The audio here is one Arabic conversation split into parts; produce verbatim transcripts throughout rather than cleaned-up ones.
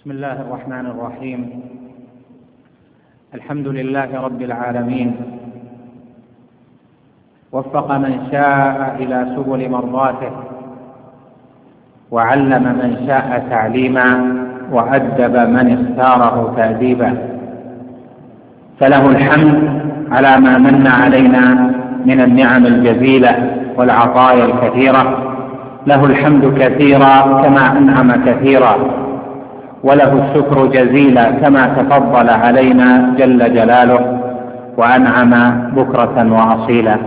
بسم الله الرحمن الرحيم. الحمد لله رب العالمين، وفق من شاء إلى سبل مرضاته، وعلم من شاء تعليما، وأدب من اختاره تأديبا. فله الحمد على ما من علينا من النعم الجزيلة والعطايا الكثيرة، له الحمد كثيرا كما أنعم كثيرا، وله الشكر جزيلا كما تفضل علينا جل جلاله وأنعم بكرة وأصيلا.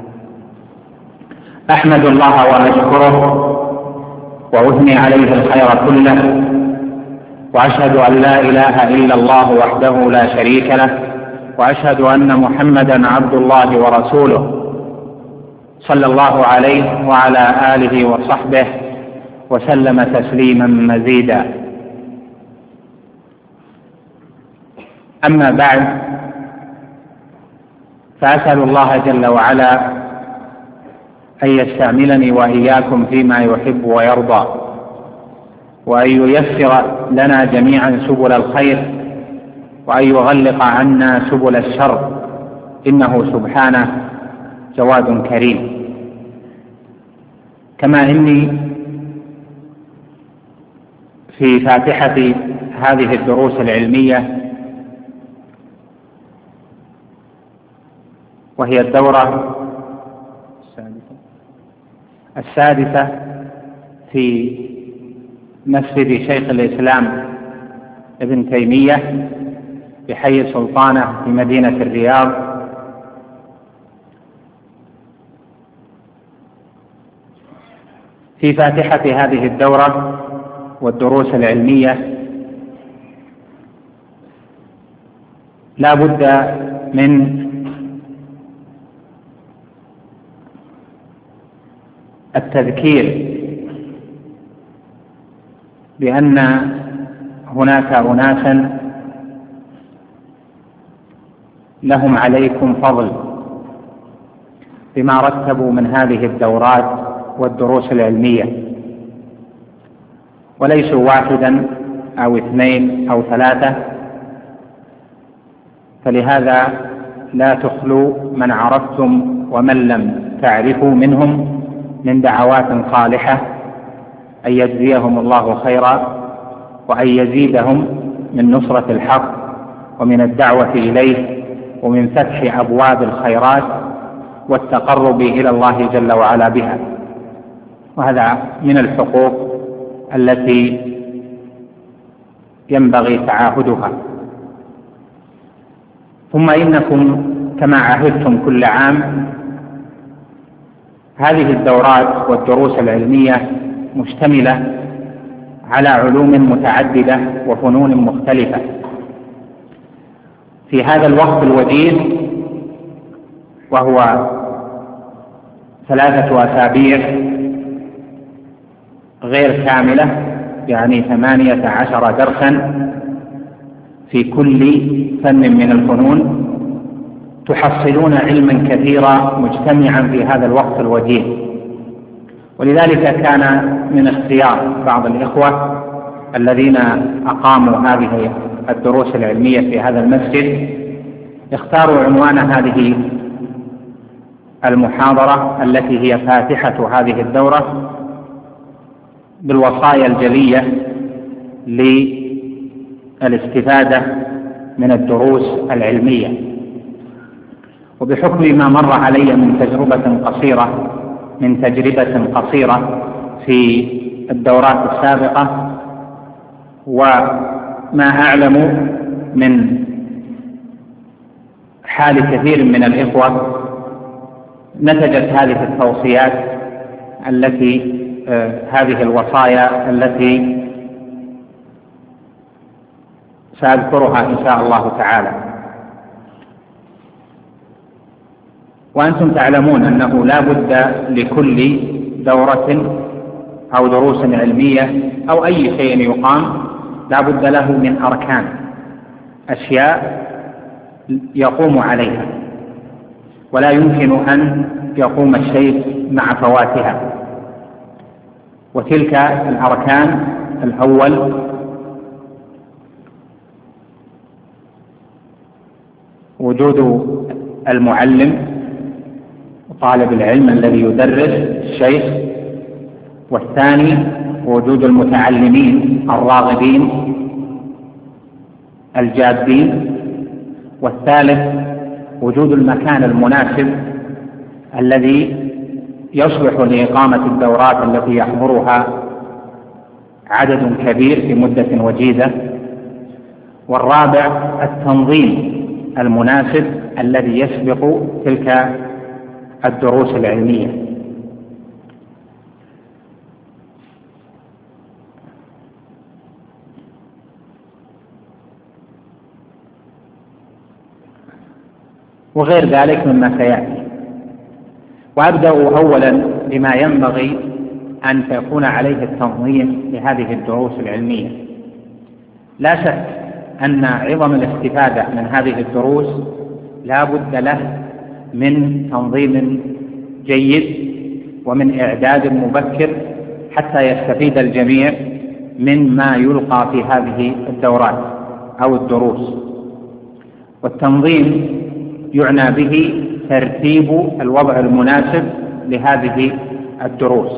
أحمد الله وأشكره وأثني عليه الخير كله، وأشهد أن لا إله إلا الله وحده لا شريك له، وأشهد أن محمدا عبد الله ورسوله، صلى الله عليه وعلى آله وصحبه وسلم تسليما مزيدا. أما بعد، فأسأل الله جل وعلا أن يستعملني وإياكم فيما يحب ويرضى، وأن ييسر لنا جميعا سبل الخير، وأن يغلق عنا سبل الشر، إنه سبحانه جواد كريم. كما إني في فاتحة هذه الدروس العلمية، وهي الدورة السادسة في مسجد شيخ الإسلام ابن تيمية بحي سلطانة في مدينة الرياض، في فاتحة هذه الدورة والدروس العلمية لا بد من التذكير بأن هناك أناسا لهم عليكم فضل بما رتبوا من هذه الدورات والدروس العلمية، وليسوا واحدا أو اثنين أو ثلاثة، فلهذا لا تخلوا من عرفتم ومن لم تعرفوا منهم من دعوات صالحة أن يجزيهم الله خيرا، وأن يزيدهم من نصرة الحق ومن الدعوة إليه، ومن فتح أبواب الخيرات والتقرب إلى الله جل وعلا بها. وهذا من الحقوق التي ينبغي تعاهدها. ثم إنكم كما عهدتم كل عام، هذه الدورات والدروس العلمية مشتملة على علوم متعددة وفنون مختلفة. في هذا الوقت الوجيز، وهو ثلاثة أسابيع غير كاملة، يعني ثمانية عشر درسا في كل فن من الفنون، تحصلون علما كثيرا مجتمعا في هذا الوقت الوجيز. ولذلك كان من اختيار بعض الإخوة الذين أقاموا هذه الدروس العلمية في هذا المسجد، اختاروا عنوان هذه المحاضرة التي هي فاتحة هذه الدورة بالوصايا الجلية للاستفادة من الدروس العلمية. وبحكم ما مر علي من تجربة قصيرة من تجربة قصيرة في الدورات السابقة، وما أعلم من حال كثير من الإخوة، نتجت هذه التوصيات التي آه هذه الوصايا التي سأذكرها إن شاء الله تعالى. وأنتم تعلمون أنه لا بد لكل دورة أو دروس علمية أو أي شيء يقام لا بد له من أركان، أشياء يقوم عليها، ولا يمكن أن يقوم الشيء مع فواتها. وتلك الأركان: الأول وجود المعلم طالب العلم الذي يدرس الشيخ، والثاني وجود المتعلمين الراغبين الجادين، والثالث وجود المكان المناسب الذي يصلح لإقامة الدورات التي يحضرها عدد كبير في مدة وجيزة، والرابع التنظيم المناسب الذي يسبق تلك الدروس العلمية. وغير ذلك مما سيأتي. وأبدأ أولا بما ينبغي أن تكون عليه التنظيم لهذه الدروس العلمية. لا شك أن عظم الاستفادة من هذه الدروس لا بد له من تنظيم جيد ومن إعداد مبكر حتى يستفيد الجميع من ما يلقى في هذه الدورات أو الدروس. والتنظيم يعنى به ترتيب الوضع المناسب لهذه الدروس،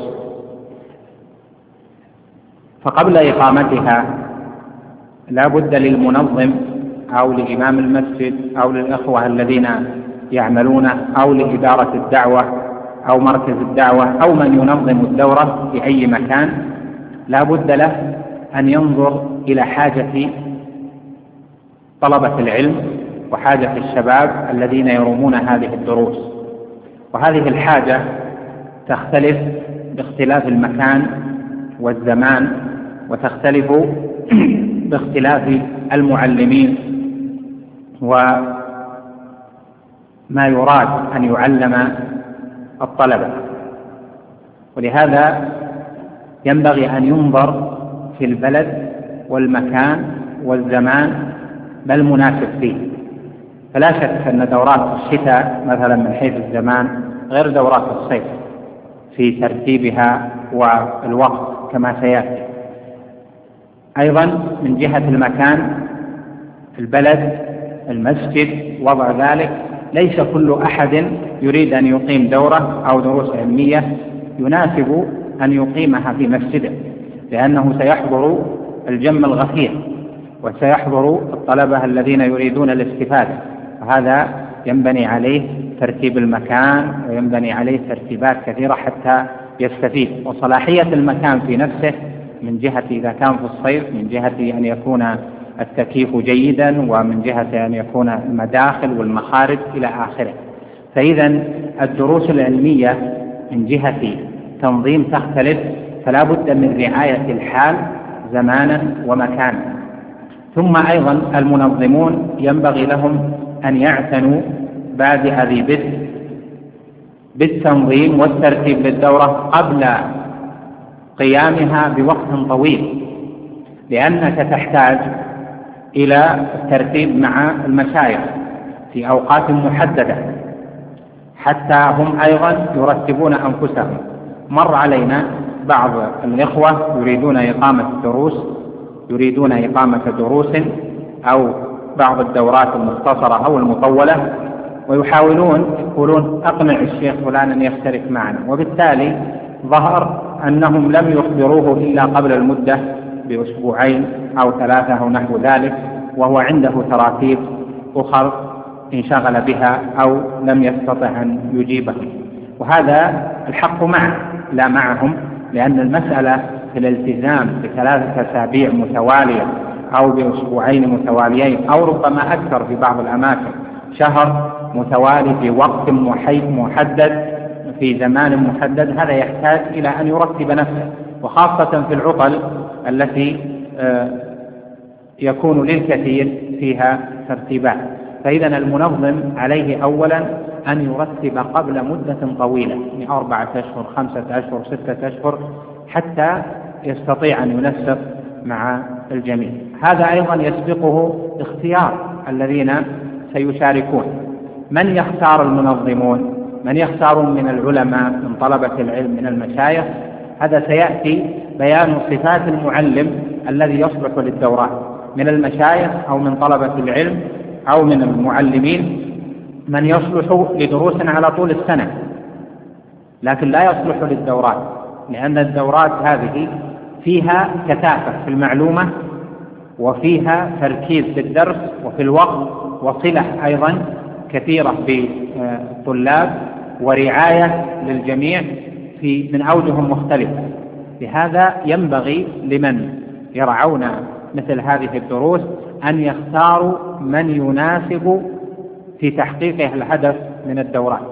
فقبل إقامتها لا بد للمنظم أو لإمام المسجد أو للأخوة الذين يعملون أو لإدارة الدعوة أو مركز الدعوة أو من ينظم الدورة في أي مكان، لا بد له أن ينظر إلى حاجة طلبة العلم وحاجة الشباب الذين يرومون هذه الدروس. وهذه الحاجة تختلف باختلاف المكان والزمان، وتختلف باختلاف المعلمين وما يراد أن يعلم الطلبة. ولهذا ينبغي أن ينظر في البلد والمكان والزمان ما المناسب فيه. فلا شك أن دورات الشتاء مثلا من حيث الزمان غير دورات الصيف في ترتيبها والوقت كما سيأتي. أيضا من جهة المكان، البلد، المسجد، وضع ذلك، ليس كل أحد يريد أن يقيم دورة أو دروس علمية يناسب أن يقيمها في مسجده، لأنه سيحضر الجم الغفير وسيحضر الطلبة الذين يريدون الاستفادة، وهذا ينبني عليه ترتيب المكان وينبني عليه ترتيبات كثيرة حتى يستفيد. وصلاحية المكان في نفسه من جهة إذا كان في الصيف، من جهة أن يكون التكييف جيدا، ومن جهة أن يكون المداخل والمخارج إلى آخره. فإذا الدروس العلمية من جهة تنظيم تختلف، فلا بد من رعاية الحال زمانا ومكانا. ثم أيضا المنظمون ينبغي لهم أن يعتنوا بعد هذه بدء بالتنظيم والترتيب للدورة قبل قيامها بوقت طويل، لأنك تحتاج إلى الترتيب مع المشايخ في أوقات محددة حتى هم أيضا يرتبون أنفسهم. مر علينا بعض الإخوة يريدون إقامة دروس يريدون إقامة دروس أو بعض الدورات المختصرة أو المطولة، ويحاولون يقولون أقنع الشيخ فلان أن يشترك معنا، وبالتالي ظهر أنهم لم يخبروه إلا قبل المدة بأسبوعين أو ثلاثة أو نحو ذلك، وهو عنده تراتيب أخر انشغل بها أو لم يستطع أن يجيبهم. وهذا الحق معه لا معهم، لأن المسألة في الالتزام بثلاثة أسابيع متوالية أو بأسبوعين متواليين أو ربما أكثر في بعض الأماكن، شهر متوالي في وقت محدد في زمان محدد، هذا يحتاج إلى أن يرتب نفسه، وخاصة في العطل التي يكون للكثير فيها ترتيبات. فإذا المنظم عليه أولا أن يرتب قبل مدة طويلة، من أربعة أشهر، خمسة أشهر، ستة أشهر، حتى يستطيع أن ينسق مع الجميع. هذا أيضا يسبقه اختيار الذين سيشاركون. من يختار المنظمون؟ من يختار من العلماء، من طلبة العلم، من المشايخ؟ هذا سيأتي بيان صفات المعلم الذي يصلح للدورات، من المشايخ أو من طلبة العلم أو من المعلمين من يصلح لدروس على طول السنة، لكن لا يصلح للدورات، لأن الدورات هذه فيها كثافة في المعلومة، وفيها تركيز في الدرس وفي الوقت، وصلة أيضا كثيرة بالطلاب، ورعاية للجميع في من أوجه مختلفة. لهذا ينبغي لمن يرعون مثل هذه الدروس أن يختاروا من يناسب في تحقيق الهدف من الدورات.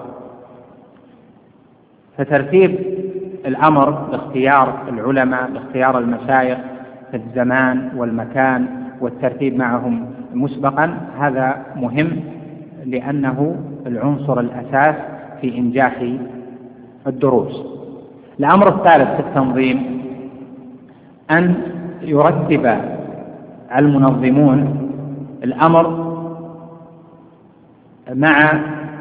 فترتيب الأمر باختيار العلماء، باختيار المشايخ في الزمان والمكان والترتيب معهم مسبقا، هذا مهم لأنه العنصر الأساس في إنجاح الدروس. الأمر الثالث في التنظيم أن يرتب المنظمون الأمر مع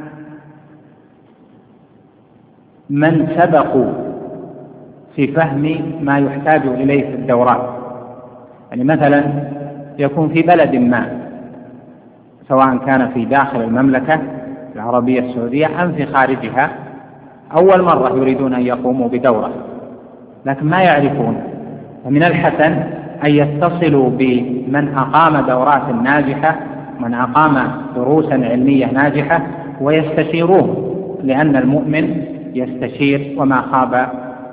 من سبقوا في فهم ما يحتاج إليه في الدورات. يعني مثلا يكون في بلد ما، سواء كان في داخل المملكة العربية السعودية أم في خارجها، أول مرة يريدون أن يقوموا بدورة لكن ما يعرفون، فمن الحسن أن يتصلوا بمن أقام دورات ناجحة، من أقام دروسا علمية ناجحة، ويستشيروه، لأن المؤمن يستشير وما خاب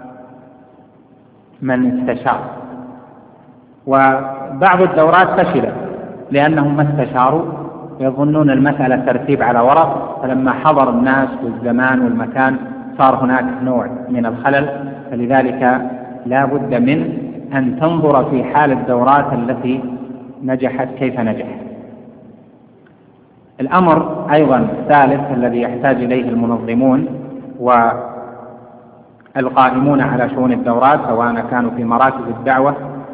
من استشار. وبعض الدورات فشلت لأنهم ما استشاروا، يظنون المسألة ترتيب على ورق، فلما حضر الناس والزمان والمكان صار هناك نوع من الخلل. فلذلك لا بد من أن تنظر في حال الدورات التي نجحت كيف نجحت. الأمر أيضا الثالث الذي يحتاج إليه المنظمون والقائمون على شؤون الدورات، سواء كانوا في مراكز الدعوة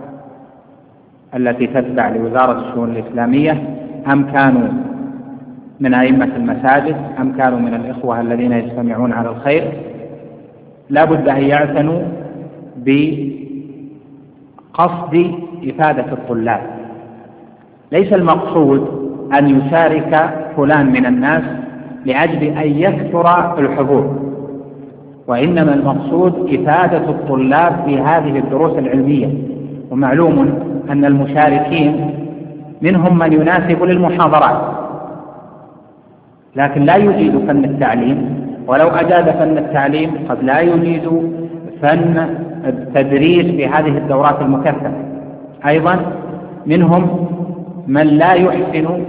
التي تتبع لوزارة الشؤون الإسلامية، أم كانوا من أئمة المساجد، أم كانوا من الإخوة الذين يجتمعون على الخير، لا بد أن يعتنوا بقصد إفادة الطلاب. ليس المقصود أن يشارك فلان من الناس لأجل أن يكثر الحضور، وإنما المقصود إفادة الطلاب في هذه الدروس العلمية. ومعلوم أن المشاركين منهم من يناسب للمحاضرات لكن لا يجيد فن التعليم، ولو أجاد فن التعليم قد لا يجيد فن التدريس في هذه الدورات المكثفة. أيضا منهم من لا يحسن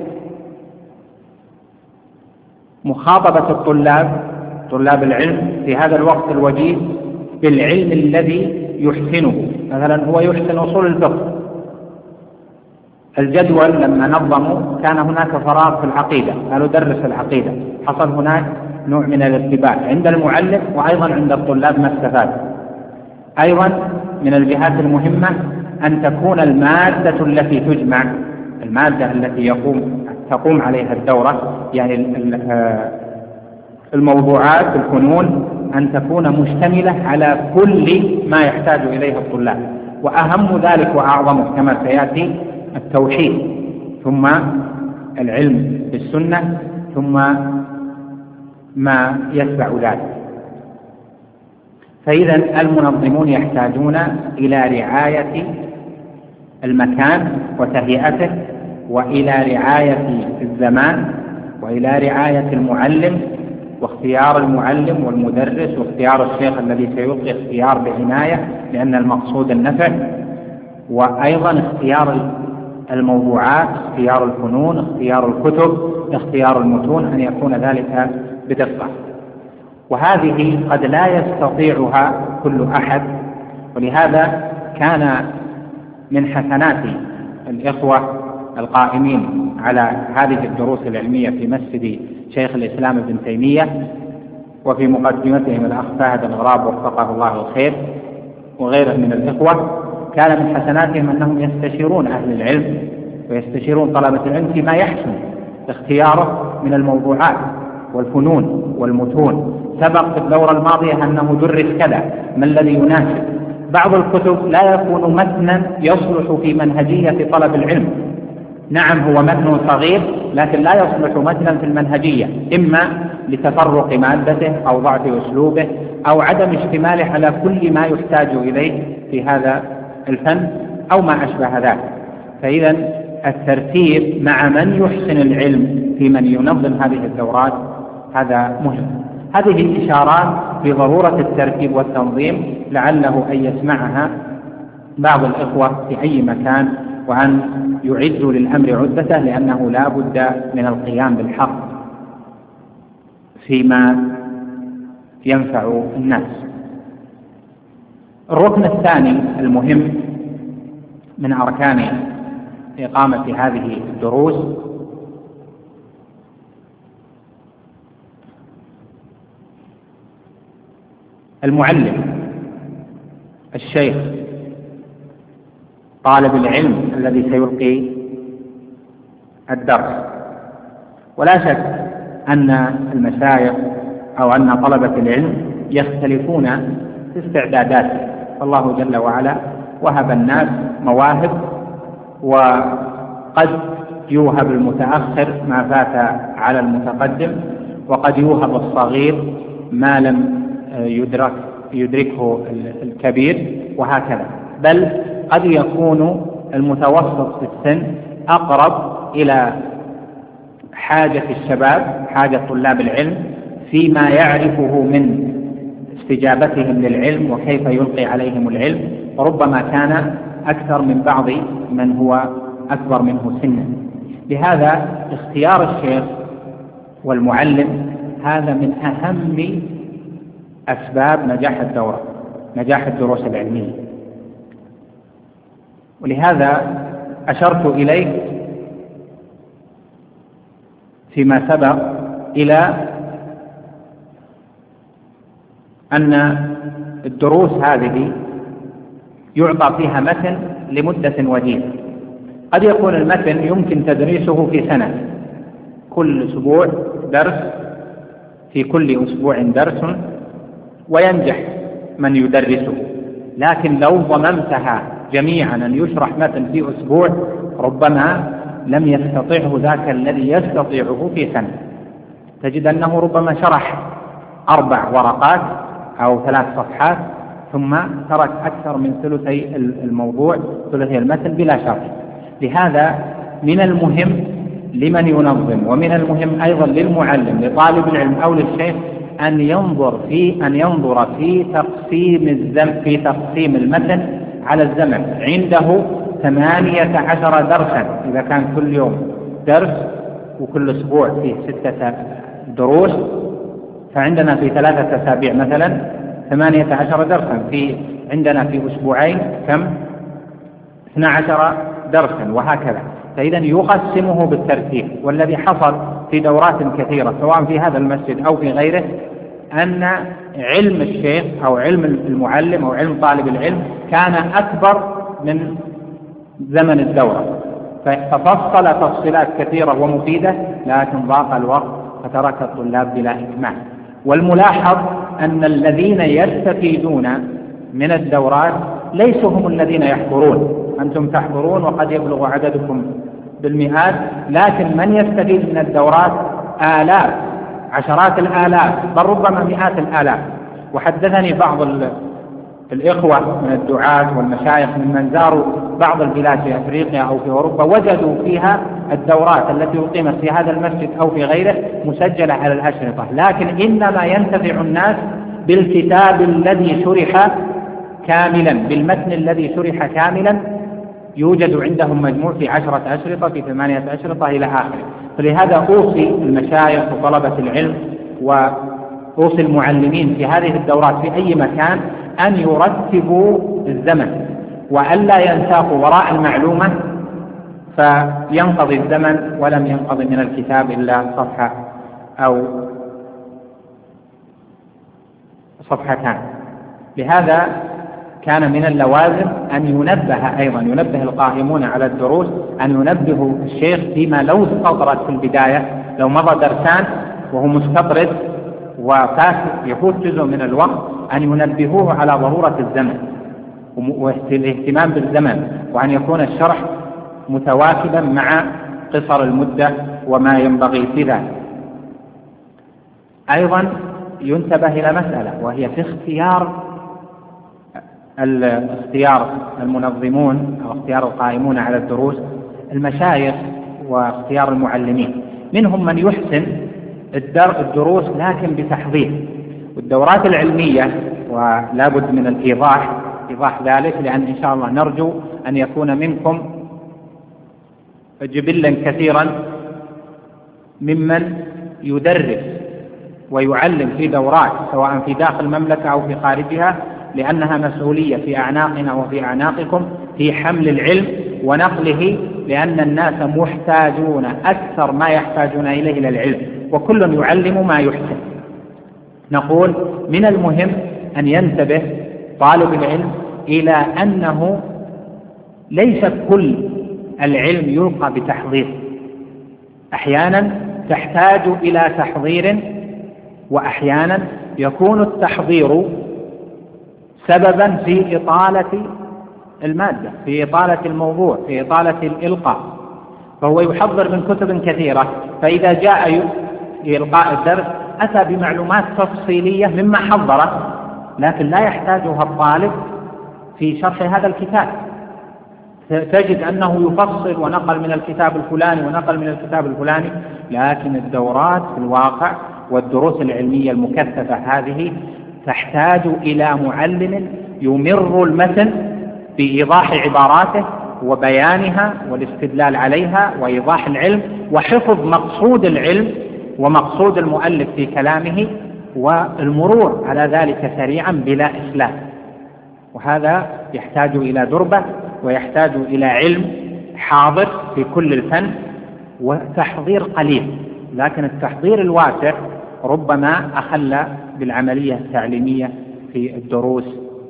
مخاطبة الطلاب طلاب العلم في هذا الوقت الوجيز بالعلم الذي يحسنه. مثلا هو يحسن أصول الفقه، الجدول لما نظموا كان هناك فراغ في العقيدة، قالوا درس العقيدة، حصل هناك نوع من الارتباك عند المعلم وأيضا عند الطلاب ما استفاد. أيضا من الجهات المهمة أن تكون المادة التي تجمع، المادة التي يقوم تقوم عليها الدورة، يعني الموضوعات الفنون، أن تكون مشتملة على كل ما يحتاج إليه الطلاب، وأهم ذلك وأعظمه كما سيأتي التوحيد، ثم العلم بالسنة، ثم ما يتبع ذلك. فإذا المنظمون يحتاجون إلى رعاية المكان وتهيئته، وإلى رعاية الزمان، وإلى رعاية المعلم واختيار المعلم والمدرس، واختيار الشيخ الذي سيلقي اختيار بعناية لأن المقصود النفع، وأيضا اختيار الموضوعات، اختيار الفنون، اختيار الكتب، اختيار المتون، أن يكون ذلك بدقة. وهذه قد لا يستطيعها كل أحد، ولهذا كان من حسنات الإخوة القائمين على هذه الدروس العلمية في مسجد شيخ الإسلام ابن تيمية، وفي مقدمتهم الأخ فهد الغراب وفقه الله الخير وغيره من الإخوة، كان من حسناتهم أنهم يستشيرون أهل العلم ويستشيرون طلبة العلم فيما يحسن اختياره من الموضوعات والفنون والمتون. سبق في الدورة الماضية أنه درس كذا، ما الذي يناسب. بعض الكتب لا يكون متنا يصلح في منهجية طلب العلم، نعم هو متن صغير لكن لا يصلح متنا في المنهجية، إما لتفرق مادته أو ضعف أسلوبه أو عدم اشتماله على كل ما يحتاج إليه في هذا الفن أو ما أشبه ذلك. فإذا الترتيب مع من يحسن العلم في من ينظم هذه الدورات هذا مهم. هذه إشارات في ضرورة الترتيب والتنظيم لعله أن يسمعها بعض الإخوة في أي مكان، وأن يعدوا للأمر عدته، لأنه لا بد من القيام بالحق فيما ينفع الناس. الركن الثاني المهم من أركان إقامة هذه الدروس المعلم، الشيخ، طالب العلم الذي سيلقي الدرس. ولا شك أن المشايخ أو أن طلبة العلم يختلفون في استعداداتهم، فالله جل وعلا وهب الناس مواهب، وقد يوهب المتأخر ما فات على المتقدم، وقد يوهب الصغير ما لم يدرك يدركه الكبير، وهكذا. بل قد يكون المتوسط في السن أقرب إلى حاجة الشباب، حاجة طلاب العلم، فيما يعرفه من استجابتهم للعلم وكيف يلقي عليهم العلم، وربما كان أكثر من بعض من هو أكبر منه سنا. لهذا اختيار الشيخ والمعلم هذا من أهم أسباب نجاح الدورة، نجاح الدروس العلمية. ولهذا أشرت إليك فيما سبق إلى أن الدروس هذه يعطى فيها متن لمدة وجيزة. قد يكون المتن يمكن تدريسه في سنة، كل أسبوع درس، في كل أسبوع درس، وينجح من يدرسه. لكن لو ضممتها جميعا أن يشرح متن في أسبوع ربما لم يستطعه ذاك الذي يستطيعه في سنة. تجد أنه ربما شرح أربع ورقات أو ثلاث صفحات ثم ترك أكثر من ثلثي الموضوع، ثلثي المتن بلا شرح. لهذا من المهم لمن ينظم، ومن المهم أيضا للمعلم لطالب العلم أو للشيخ أن ينظر في أن ينظر في تقسيم الزم في تقسيم المتن على الزمن. عنده ثمانية عشر درسا، إذا كان كل يوم درس وكل أسبوع فيه ستة دروس، فعندنا في ثلاثة أسابيع مثلا ثمانية عشر درسا، في عندنا في أسبوعين كم؟ اثنا عشر درسا، وهكذا. فإذا يقسمه بالترتيب. والذي حصل في دورات كثيرة سواء في هذا المسجد أو في غيره أن علم الشيخ أو علم المعلم أو علم طالب العلم كان أكبر من زمن الدورة، ففصل تفصيلات كثيرة ومفيدة، لكن ضاق الوقت فترك الطلاب بلا إكمال. والملاحظ أن الذين يستفيدون من الدورات ليسوا هم الذين يحضرون. أنتم تحضرون وقد يبلغ عددكم بالمئات، لكن من يستفيد من الدورات آلاف، عشرات الآلاف، بل ربما مئات الآلاف. وحدثني بعض الإخوة من الدعاة والمشايخ ممن زاروا بعض البلاد في أفريقيا أو في أوروبا وجدوا فيها الدورات التي أقيمت في هذا المسجد أو في غيره مسجلة على الأشرطة، لكن إنما ينتفع الناس بالكتاب الذي شرح كاملا، بالمتن الذي شرح كاملا، يوجد عندهم مجموع في عشرة أشرطة، في ثمانية أشرطة إلى آخره. فلهذا أوصي المشايخ وطلبة العلم وأوصي المعلمين في هذه الدورات في أي مكان أن يرتبوا الزمن، وألا ينساقوا وراء المعلومة فينقضي الزمن ولم ينقضي من الكتاب إلا صفحة أو صفحتان. لهذا كان من اللوازم أن ينبه أيضا ينبه القائمون على الدروس أن ينبهوا الشيخ فيما لو استطرد في البداية، لو مضى درسان وهو مستطرد وفات يفوت جزء من الوقت، أن ينبهوه على ضرورة الزمن والاهتمام بالزمن، وأن يكون الشرح متواكبا مع قصر المدة وما ينبغي في ذلك. أيضا ينتبه إلى مسألة، وهي في اختيار اختيار المنظمون أو اختيار القائمون على الدروس، المشايخ واختيار المعلمين. منهم من يحسن الدروس لكن بتحضير، والدورات العلمية ولا بد من الإيضاح إيضاح ذلك، لأن إن شاء الله نرجو أن يكون منكم جبلا كثيرا ممن يدرس ويعلم في دورات سواء في داخل المملكة أو في خارجها، لأنها مسؤولية في أعناقنا وفي أعناقكم في حمل العلم ونقله، لأن الناس محتاجون أكثر ما يحتاجون إليه إلى العلم، وكل يعلم ما يحسن. نقول من المهم أن ينتبه طالب العلم إلى أنه ليس كل العلم يلقى بتحضير، أحيانا تحتاج إلى تحضير، وأحيانا يكون التحضير سببا في إطالة المادة، في إطالة الموضوع، في إطالة الإلقاء، فهو يحضر من كتب كثيرة، فإذا جاء إلقاء الدرس أتى بمعلومات تفصيلية مما حضره، لكن لا يحتاجها الطالب في شرح هذا الكتاب. تجد أنه يفصل ونقل من الكتاب الفلاني ونقل من الكتاب الفلاني، لكن الدورات في الواقع والدروس العلمية المكثفة هذه تحتاج إلى معلم يمر المتن بإيضاح عباراته وبيانها والاستدلال عليها وإيضاح العلم وحفظ مقصود العلم ومقصود المؤلف في كلامه، والمرور على ذلك سريعا بلا إسلاف. وهذا يحتاج إلى دربة ويحتاج إلى علم حاضر في كل الفن وتحضير قليل، لكن التحضير الواسع ربما أخل بالعملية التعليمية في الدروس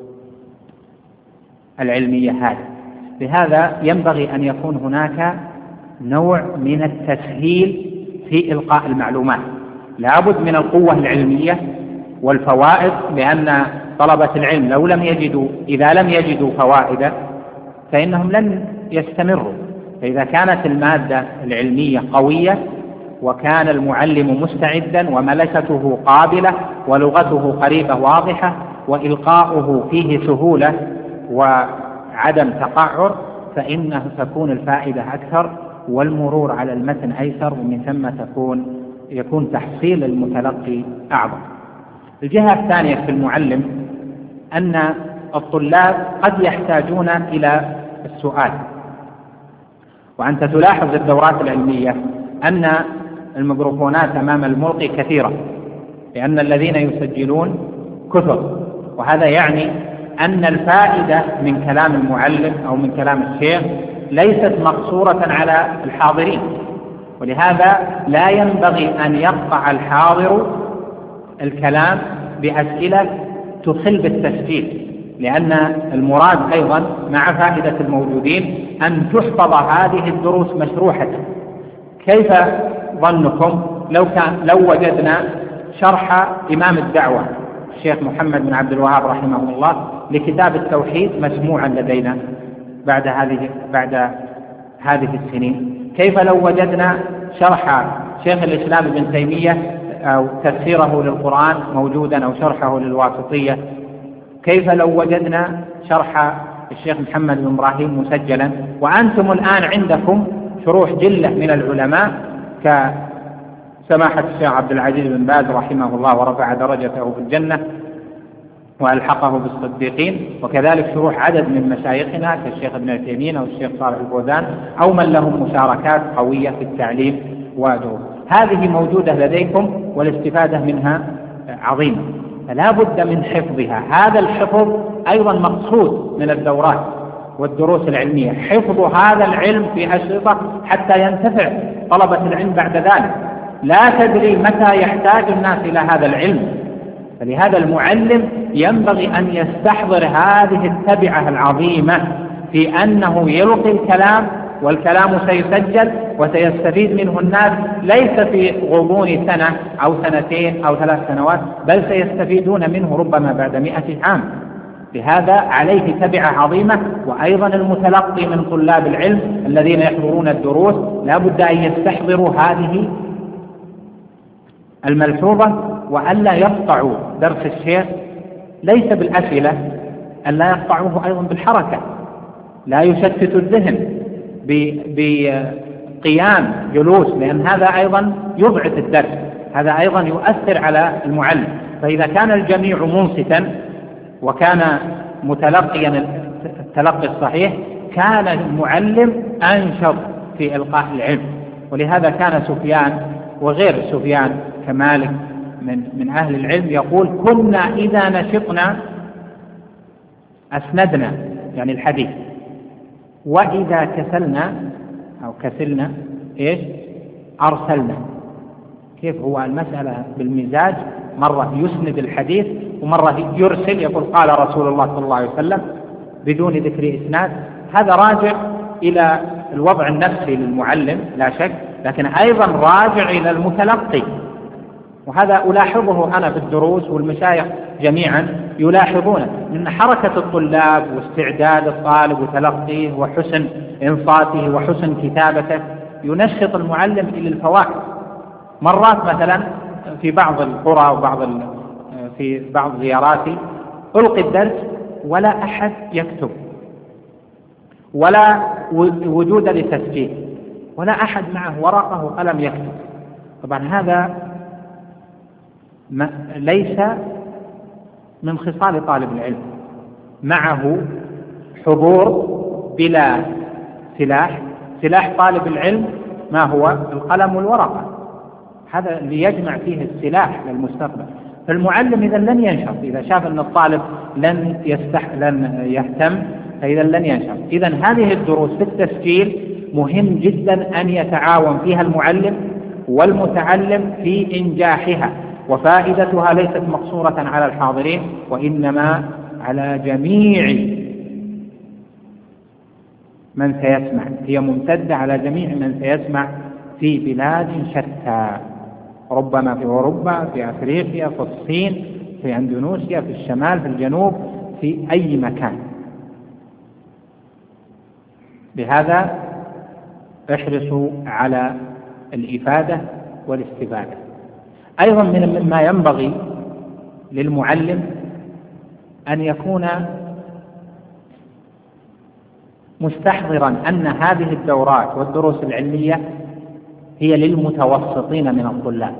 العلمية هذه. لهذا ينبغي أن يكون هناك نوع من التسهيل في إلقاء المعلومات، لابد من القوة العلمية والفوائد، لأن طلبة العلم لو لم يجدوا إذا لم يجدوا فوائدا فإنهم لن يستمروا. فإذا كانت المادة العلمية قوية وكان المعلم مستعدا وملكته قابلة ولغته قريبة واضحة وإلقاؤه فيه سهولة وعدم تقعر، فإنه تكون الفائدة أكثر والمرور على المتن أيسر، ومن ثم تكون يكون تحصيل المتلقي أعظم. الجهة الثانية في المعلم أن الطلاب قد يحتاجون إلى السؤال، وأنت تلاحظ الدورات العلمية أن الميكروفونات أمام الملقي كثيرة، لأن الذين يسجلون كثر، وهذا يعني أن الفائدة من كلام المعلم أو من كلام الشيخ ليست مقصورة على الحاضرين، ولهذا لا ينبغي أن يقطع الحاضر الكلام بأسئلة تخل بالتسجيل، لأن المراد أيضا مع فائدة الموجودين أن تحفظ هذه الدروس مشروحة. كيف ظنكم لو كان لو وجدنا شرح إمام الدعوة الشيخ محمد بن عبد الوهاب رحمه الله لكتاب التوحيد مسموعا لدينا بعد هذه بعد هذه السنين؟ كيف لو وجدنا شرح شيخ الإسلام ابن تيمية أو تفسيره للقرآن موجودا أو شرحه للواسطية؟ كيف لو وجدنا شرح الشيخ محمد بن إبراهيم مسجلا؟ وأنتم الآن عندكم شروح جلة من العلماء كسماحة الشيخ عبد العزيز بن باز رحمه الله ورفع درجته في الجنة وألحقه بالصديقين، وكذلك شروح عدد من مشايخنا كالشيخ ابن تيمية أو الشيخ صالح الفوزان أو من لهم مشاركات قوية في التعليم ودور. هذه موجودة لديكم والاستفادة منها عظيمة، فلا بد من حفظها. هذا الحفظ أيضا مقصود من الدورات والدروس العلمية، حفظ هذا العلم في أشرطة حتى ينتفع طلبة العلم بعد ذلك. لا تدري متى يحتاج الناس إلى هذا العلم، فلهذا المعلم ينبغي أن يستحضر هذه التبعة العظيمة في أنه يلقي الكلام، والكلام سيسجل وسيستفيد منه الناس ليس في غضون سنة أو سنتين أو ثلاث سنوات، بل سيستفيدون منه ربما بعد مئة عام. لهذا عليه تبعة عظيمة. وأيضا المتلقي من طلاب العلم الذين يحضرون الدروس لا بد أن يستحضروا هذه الملحوظة، وألا يقطعوا درس الشيخ ليس بالأسئلة، ألا يقطعوه أيضا بالحركة، لا يشتت الذهن بقيام جلوس، لأن هذا أيضا يبعد الدرس، هذا أيضا يؤثر على المعلم. فإذا كان الجميع منصتا وكان متلقيا التلقي الصحيح كان المعلم أنشط في إلقاء العلم. ولهذا كان سفيان وغير سفيان كمالك من من أهل العلم يقول: كنا إذا نشطنا أسندنا، يعني الحديث، وإذا كسلنا أو كسلنا إيش أرسلنا. كيف هو المسألة بالمزاج، مرة يسند الحديث ومرة يرسل، يقول قال رسول الله صلى الله عليه وسلم بدون ذكر إسناد. هذا راجع إلى الوضع النفسي للمعلم لا شك، لكن أيضا راجع إلى المتلقي. وهذا ألاحظه أنا في الدروس، والمشايخ جميعا يلاحظونه، من حركة الطلاب واستعداد الطالب وتلقيه وحسن إنصاته وحسن كتابته ينشط المعلم إلى الفوائد. مرات مثلا في بعض القرى وبعض في بعض زياراتي ألقي الدرس ولا أحد يكتب ولا وجود لتسجيل ولا أحد معه ورقة وقلم يكتب. طبعا هذا ليس من خصال طالب العلم، معه حضور بلا سلاح. سلاح طالب العلم ما هو؟ القلم والورقة، هذا ليجمع فيه السلاح للمستقبل. فالمعلم إذا لن ينشط، إذا شاف أن الطالب لن يستح لن يهتم فإذا لن ينشط. إذا هذه الدروس في التسجيل مهم جدا أن يتعاون فيها المعلم والمتعلم في إنجاحها، وفائدتها ليست مقصورة على الحاضرين وإنما على جميع من سيسمع، هي ممتدة على جميع من سيسمع في بلاد شتى، ربما في أوروبا، في أفريقيا، في الصين، في أندونيسيا، في الشمال، في الجنوب، في أي مكان. لهذا احرصوا على الإفادة والاستفادة. أيضا من ما ينبغي للمعلم أن يكون مستحضرا أن هذه الدورات والدروس العلمية هي للمتوسطين من الطلاب،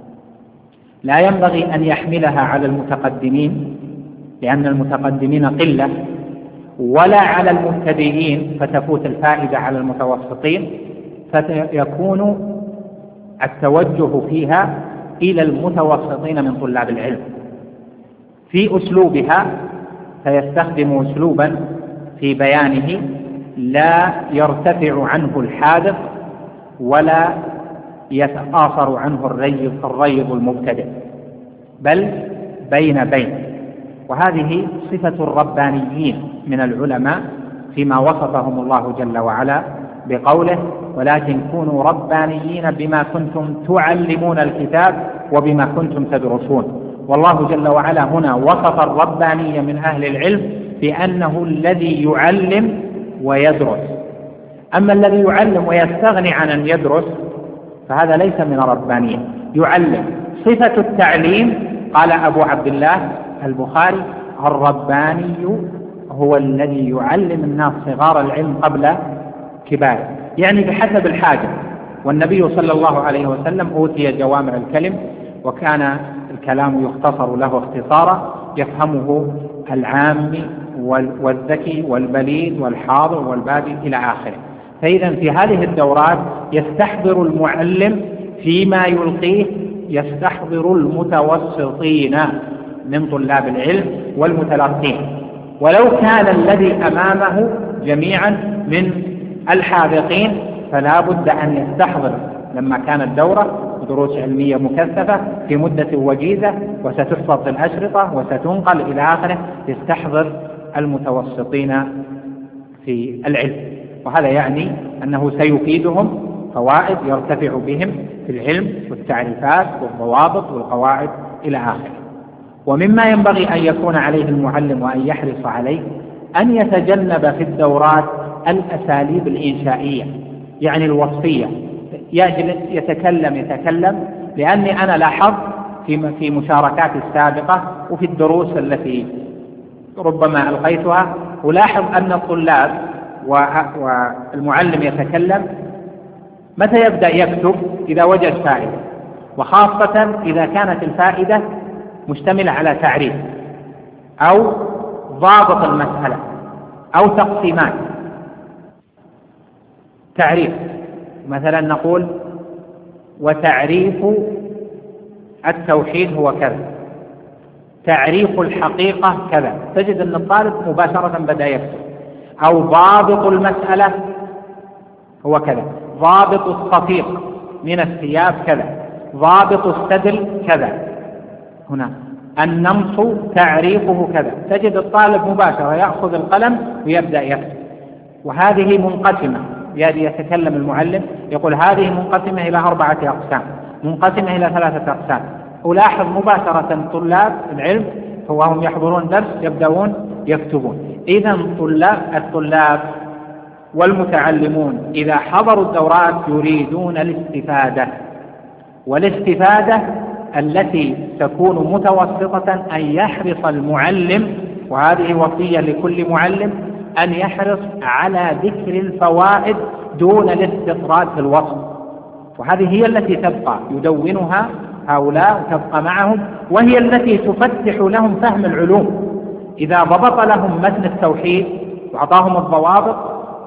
لا ينبغي أن يحملها على المتقدمين لأن المتقدمين قلة، ولا على المبتدئين فتفوت الفائدة على المتوسطين، فيكون التوجه فيها إلى المتوسطين من طلاب العلم. في أسلوبها فيستخدم أسلوبا في بيانه لا يرتفع عنه الحاذق ولا يتقاصر عنه الريض الريض المبتدئ، بل بين بين. وهذه صفة الربانيين من العلماء فيما وصفهم الله جل وعلا بقوله: ولكن كونوا ربانيين بما كنتم تعلمون الكتاب وبما كنتم تدرسون. والله جل وعلا هنا وصف الرباني من أهل العلم بأنه الذي يعلم ويدرس. أما الذي يعلم ويستغني عن أن يدرس فهذا ليس من الربانية. يعلم، صفة التعليم قال أبو عبد الله البخاري: الرباني هو الذي يعلم الناس صغار العلم قبل كباره، يعني بحسب الحاجة. والنبي صلى الله عليه وسلم أوتي جوامع الكلم، وكان الكلام يختصر له اختصارا يفهمه العامي والذكي والبليد والحاضر والبادي إلى آخره. فإذا في هذه الدورات يستحضر المعلم فيما يلقيه، يستحضر المتوسطين من طلاب العلم والمتلقين، ولو كان الذي أمامه جميعا من الحاذقين فلا بد أن يستحضر لما كانت دورة دروس علمية مكثفة في مدة وجيزة وستحفظ في الأشرطة وستنقل إلى آخره، يستحضر المتوسطين في العلم. وهذا يعني أنه سيفيدهم فوائد يرتفع بهم في العلم والتعريفات والضوابط والقواعد إلى آخره. ومما ينبغي أن يكون عليه المعلم وأن يحرص عليه أن يتجنب في الدورات الأساليب الإنشائية، يعني الوصفية، يجلس يتكلم يتكلم لأني أنا لاحظت في في مشاركاتي السابقة وفي الدروس التي ربما ألقيتها، ولاحظ أن الطلاب والمعلم يتكلم متى يبدأ يكتب؟ إذا وجد فائدة، وخاصة إذا كانت الفائدة مشتملة على تعريف أو ضابط المسألة أو تقسيمات. تعريف مثلا نقول وتعريف التوحيد هو كذا، تعريف الحقيقة كذا، تجد أن الطالب مباشرة بدأ يكتب. أو ضابط المسألة هو كذا، ضابط الصفيق من الثياب كذا، ضابط السدل كذا. هنا النمص تعريفه كذا، تجد الطالب مباشرة يأخذ القلم ويبدأ يكتب. وهذه منقسمة، يعني يتكلم المعلم يقول هذه منقسمة إلى أربعة أقسام، منقسمة إلى ثلاثة أقسام. ألاحظ مباشرة طلاب العلم وهم يحضرون درس يبدأون يكتبون. إذا طلاب الطلاب والمتعلمون إذا حضروا الدورات يريدون الاستفادة، والاستفادة التي تكون متوسطة أن يحرص المعلم، وهذه وصية لكل معلم، أن يحرص على ذكر الفوائد دون الاستطراد في الوصف. وهذه هي التي تبقى يدونها هؤلاء وتبقى معهم، وهي التي تفتح لهم فهم العلوم. إذا ضبط لهم متن التوحيد وأعطاهم الضوابط،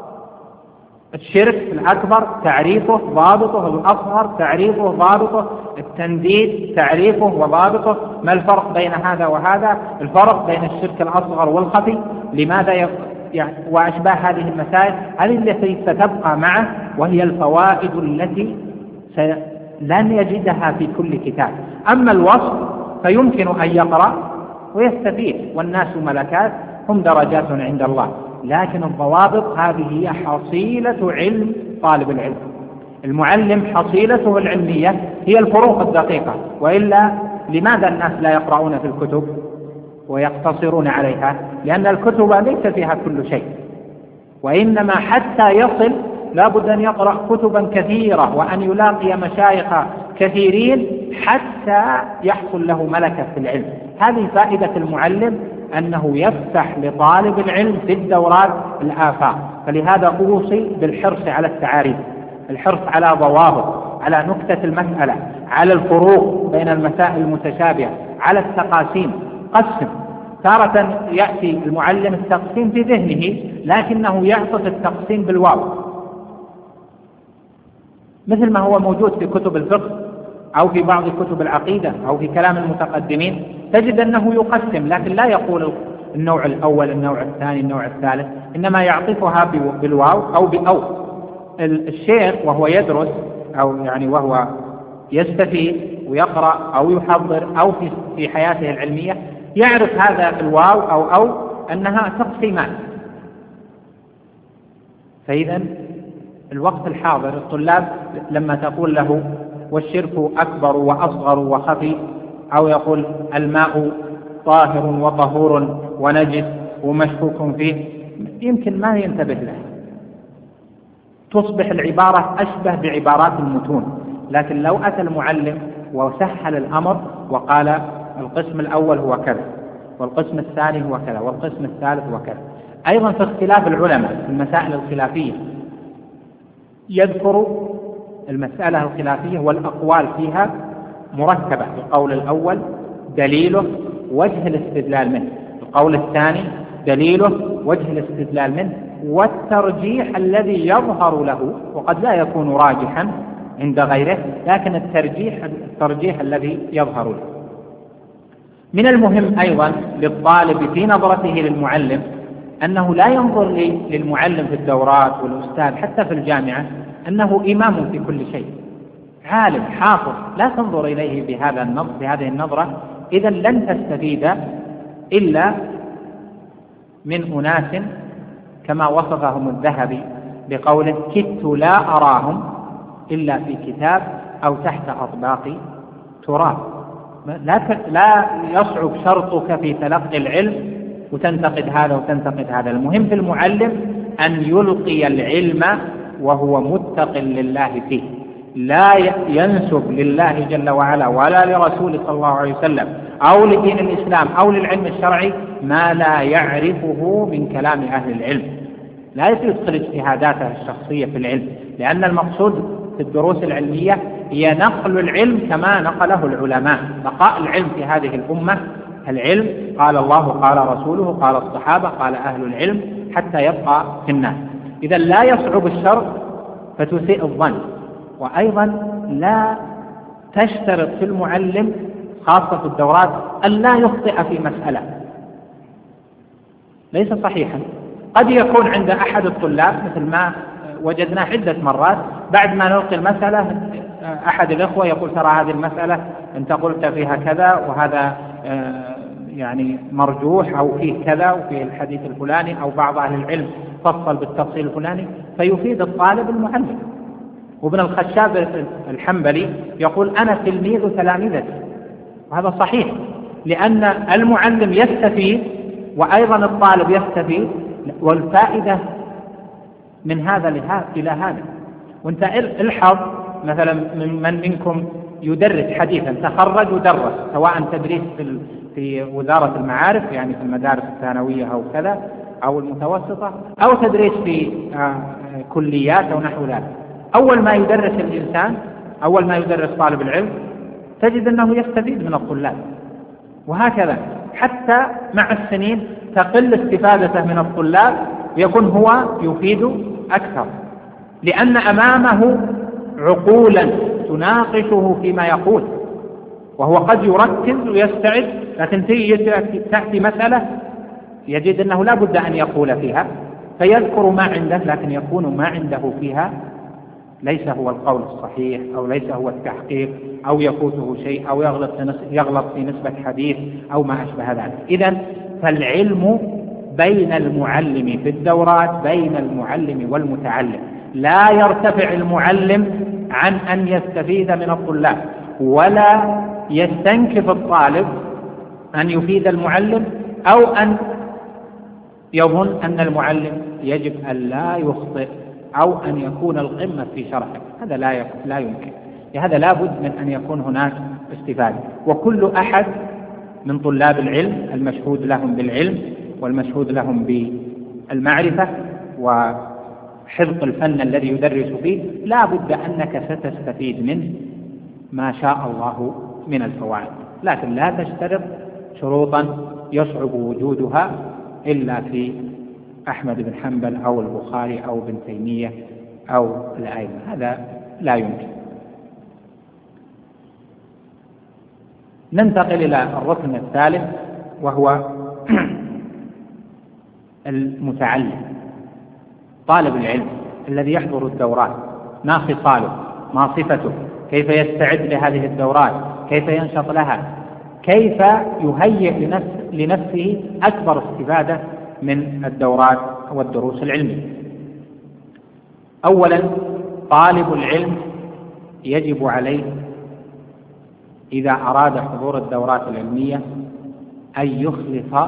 الشرك الأكبر تعريفه ضابطه، الأصغر تعريفه ضابطه، التنديد تعريفه وضابطه، ما الفرق بين هذا وهذا، الفرق بين الشرك الأصغر والخفي، لماذا يف... يعني وأشباه هذه المسائل، هذه التي ستبقى معه، وهي الفوائد التي س... لن يجدها في كل كتاب. أما الوصف فيمكن أن يقرأ ويستفيد، والناس ملكات هم درجات عند الله، لكن الضوابط هذه هي حصيلة علم طالب العلم. المعلم حصيلته العلمية هي الفروق الدقيقة، وإلا لماذا الناس لا يقرؤون في الكتب ويقتصرون عليها؟ لأن الكتب ليس فيها كل شيء، وإنما حتى يصل لابد أن يقرأ كتبا كثيرة وأن يلاقي مشايخ كثيرين حتى يحصل له ملكة في العلم. هذه فائدة المعلم، أنه يفتح لطالب العلم في الدورات الآفاق. فلهذا أوصي بالحرص على التعاريف، الحرص على ضوابط، على نكتة المسألة، على الفروق بين المسائل المتشابهة، على التقاسيم. قسم، تارة يأتي المعلم التقسيم في ذهنه لكنه يعطف التقسيم بالواو، مثل ما هو موجود في كتب الفقه أو في بعض كتب العقيدة أو في كلام المتقدمين، تجد أنه يقسم لكن لا يقول النوع الأول النوع الثاني النوع الثالث، إنما يعطفها بالواو أو بأو. الشيخ وهو يدرس أو يعني وهو يستفيد ويقرأ أو يحضر أو في في حياته العلمية يعرف هذا الواو أو أو أنها تقسيمات. فإذا الوقت الحاضر الطلاب لما تقول له والشرك أكبر وأصغر وخفي، أو يقول الماء طاهر وطهور ونجس ومشكوك فيه، يمكن ما ينتبه له، تصبح العبارة أشبه بعبارات المتون. لكن لو أتى المعلم وسهل الأمر وقال القسم الأول هو كذا، والقسم الثاني هو كذا، والقسم الثالث هو كذا. أيضا في اختلاف العلماء في المسائل الخلافية يذكر المسألة الخلافية والأقوال فيها مرتبة. القول الأول دليله وجه الاستدلال منه، القول الثاني دليله وجه الاستدلال منه، والترجيح الذي يظهر له، وقد لا يكون راجحا عند غيره، لكن الترجيح الترجيح الذي يظهر له. من المهم أيضا للطالب في نظرته للمعلم أنه لا ينظر للمعلم في الدورات والأستاذ حتى في الجامعة أنه إمام في كل شيء، عالم حافظ، لا تنظر إليه بهذا النظر بهذه النظرة، إذا لن تستفيد إلا من أناس كما وصفهم الذهبي بقوله كدت لا أراهم إلا في كتاب أو تحت أطباق تراب. لا لا يصعب شرطك في تلقي العلم وتنتقد هذا وتنتقد هذا. المهم في المعلم أن يلقي العلم وهو متق لله فيه، لا ينسب لله جل وعلا ولا لرسوله صلى الله عليه وسلم أو لدين الإسلام أو للعلم الشرعي ما لا يعرفه من كلام أهل العلم. لا يدخل اجتهاداته الشخصية في العلم، لأن المقصود في الدروس العلمية هي نقل العلم كما نقله العلماء. بقاء العلم في هذه الأمة العلم قال الله قال رسوله قال الصحابة قال أهل العلم حتى يبقى في الناس. إذا لا يصعب الشرط فتسيء الظن. وأيضا لا تشترط في المعلم خاصة في الدورات أن لا يخطئ في مسألة، ليس صحيحا. قد يكون عند أحد الطلاب مثل ما وجدنا عدة مرات بعد ما نلقي المسألة أحد الإخوة يقول ترى هذه المسألة أنت قلت فيها كذا وهذا يعني مرجوح أو فيه كذا وفيه الحديث الفلاني، أو بعض أهل العلم فصل بالتفصيل الفلاني، فيفيد الطالب المعلم. وابن الخشاب الحنبلي يقول أنا تلميذ تلامذتي، وهذا صحيح، لأن المعلم يستفيد وأيضا الطالب يستفيد، والفائدة من هذا إلى هذا. وانت الحظ مثلا من منكم يدرس حديثا تخرج ودرس، سواء تدريس في في وزارة المعارف يعني في المدارس الثانوية أو كذا أو المتوسطة، أو تدريس في كليات أو نحو ذلك. أول ما يدرس الإنسان أول ما يدرس طالب العلم تجد أنه يستفيد من الطلاب، وهكذا حتى مع السنين تقل استفادته من الطلاب ويكون هو يفيد أكثر، لأن أمامه عقولا تناقشه فيما يقول، وهو قد يركز ويستعد، لكن تأتي مسألة يجد أنه لا بد أن يقول فيها فيذكر ما عنده، لكن يكون ما عنده فيها ليس هو القول الصحيح أو ليس هو التحقيق أو يفوته شيء أو يغلط يغلط في نسبة حديث أو ما أشبه ذلك. إذن فالعلم بين المعلم في الدورات بين المعلم والمتعلم، لا يرتفع المعلم عن أن يستفيد من الطلاب، ولا يستنكف الطالب أن يفيد المعلم أو أن يظن أن المعلم يجب أن لا يخطئ أو أن يكون القمة في شرحه. هذا لا لا يمكن، لهذا لا بد من أن يكون هناك استفادة. وكل أحد من طلاب العلم المشهود لهم بالعلم والمشهود لهم بالمعرفة وحفظ الفن الذي يدرس فيه لا بد أنك ستستفيد منه ما شاء الله من الفوائد، لكن لا تشترط شروطا يصعب وجودها إلا في أحمد بن حنبل أو البخاري أو ابن تيمية أو الأئمة، هذا لا يمكن. ننتقل إلى الركن الثالث وهو المتعلم، طالب العلم الذي يحضر الدورات. ما خصاله؟ ما صفته؟ كيف يستعد لهذه الدورات؟ كيف ينشط لها؟ كيف يهيئ لنفس لنفسه أكبر استفادة من الدورات والدروس العلمية؟ أولا، طالب العلم يجب عليه إذا أراد حضور الدورات العلمية أن يخلص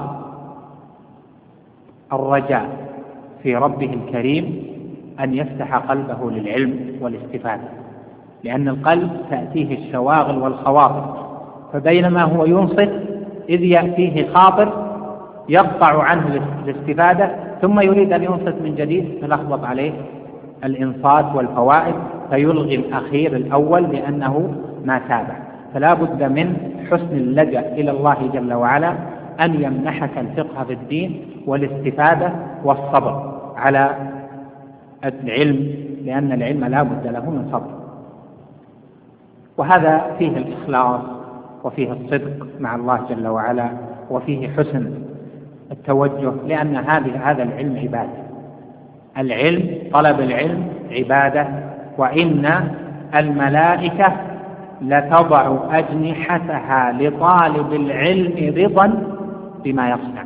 الرجاء في ربه الكريم أن يفتح قلبه للعلم والاستفادة، لأن القلب تأتيه الشواغل والخواطر، فبينما هو ينصت إذ يأتيه خاطر يقطع عنه الاستفادة ثم يريد أن ينصت من جديد فلخبط عليه الإنصات والفوائد فيلغي الأخير الأول لأنه ما تابع. فلا بد من حسن اللجأ إلى الله جل وعلا أن يمنحك الفقه في الدين والاستفادة والصبر على العلم، لأن العلم لا بد له من صبر. وهذا فيه الإخلاص وفيه الصدق مع الله جل وعلا وفيه حسن التوجه، لأن هذه هذا العلم عبادة. العلم طلب العلم عبادة، وإن الملائكة لتضع أجنحتها لطالب العلم رضا بما يصنع.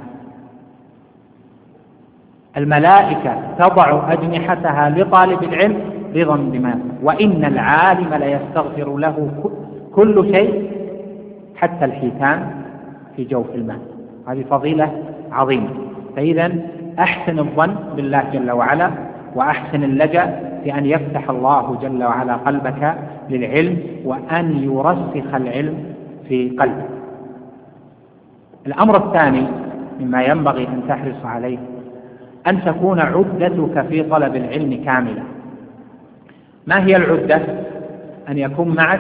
الملائكة تضع أجنحتها لطالب العلم رضا بما يصنع، وإن العالم ليستغفر له كل شيء حتى الحيتان في جوف الماء. هذه فضيلة عظيمة. فإذا أحسن الظن بالله جل وعلا، وأحسن اللجأ في أن يفتح الله جل وعلا قلبك للعلم، وأن يرسخ العلم في قلبك. الأمر الثاني مما ينبغي أن تحرص عليه أن تكون عدتك في طلب العلم كاملة. ما هي العدة؟ أن يكون معك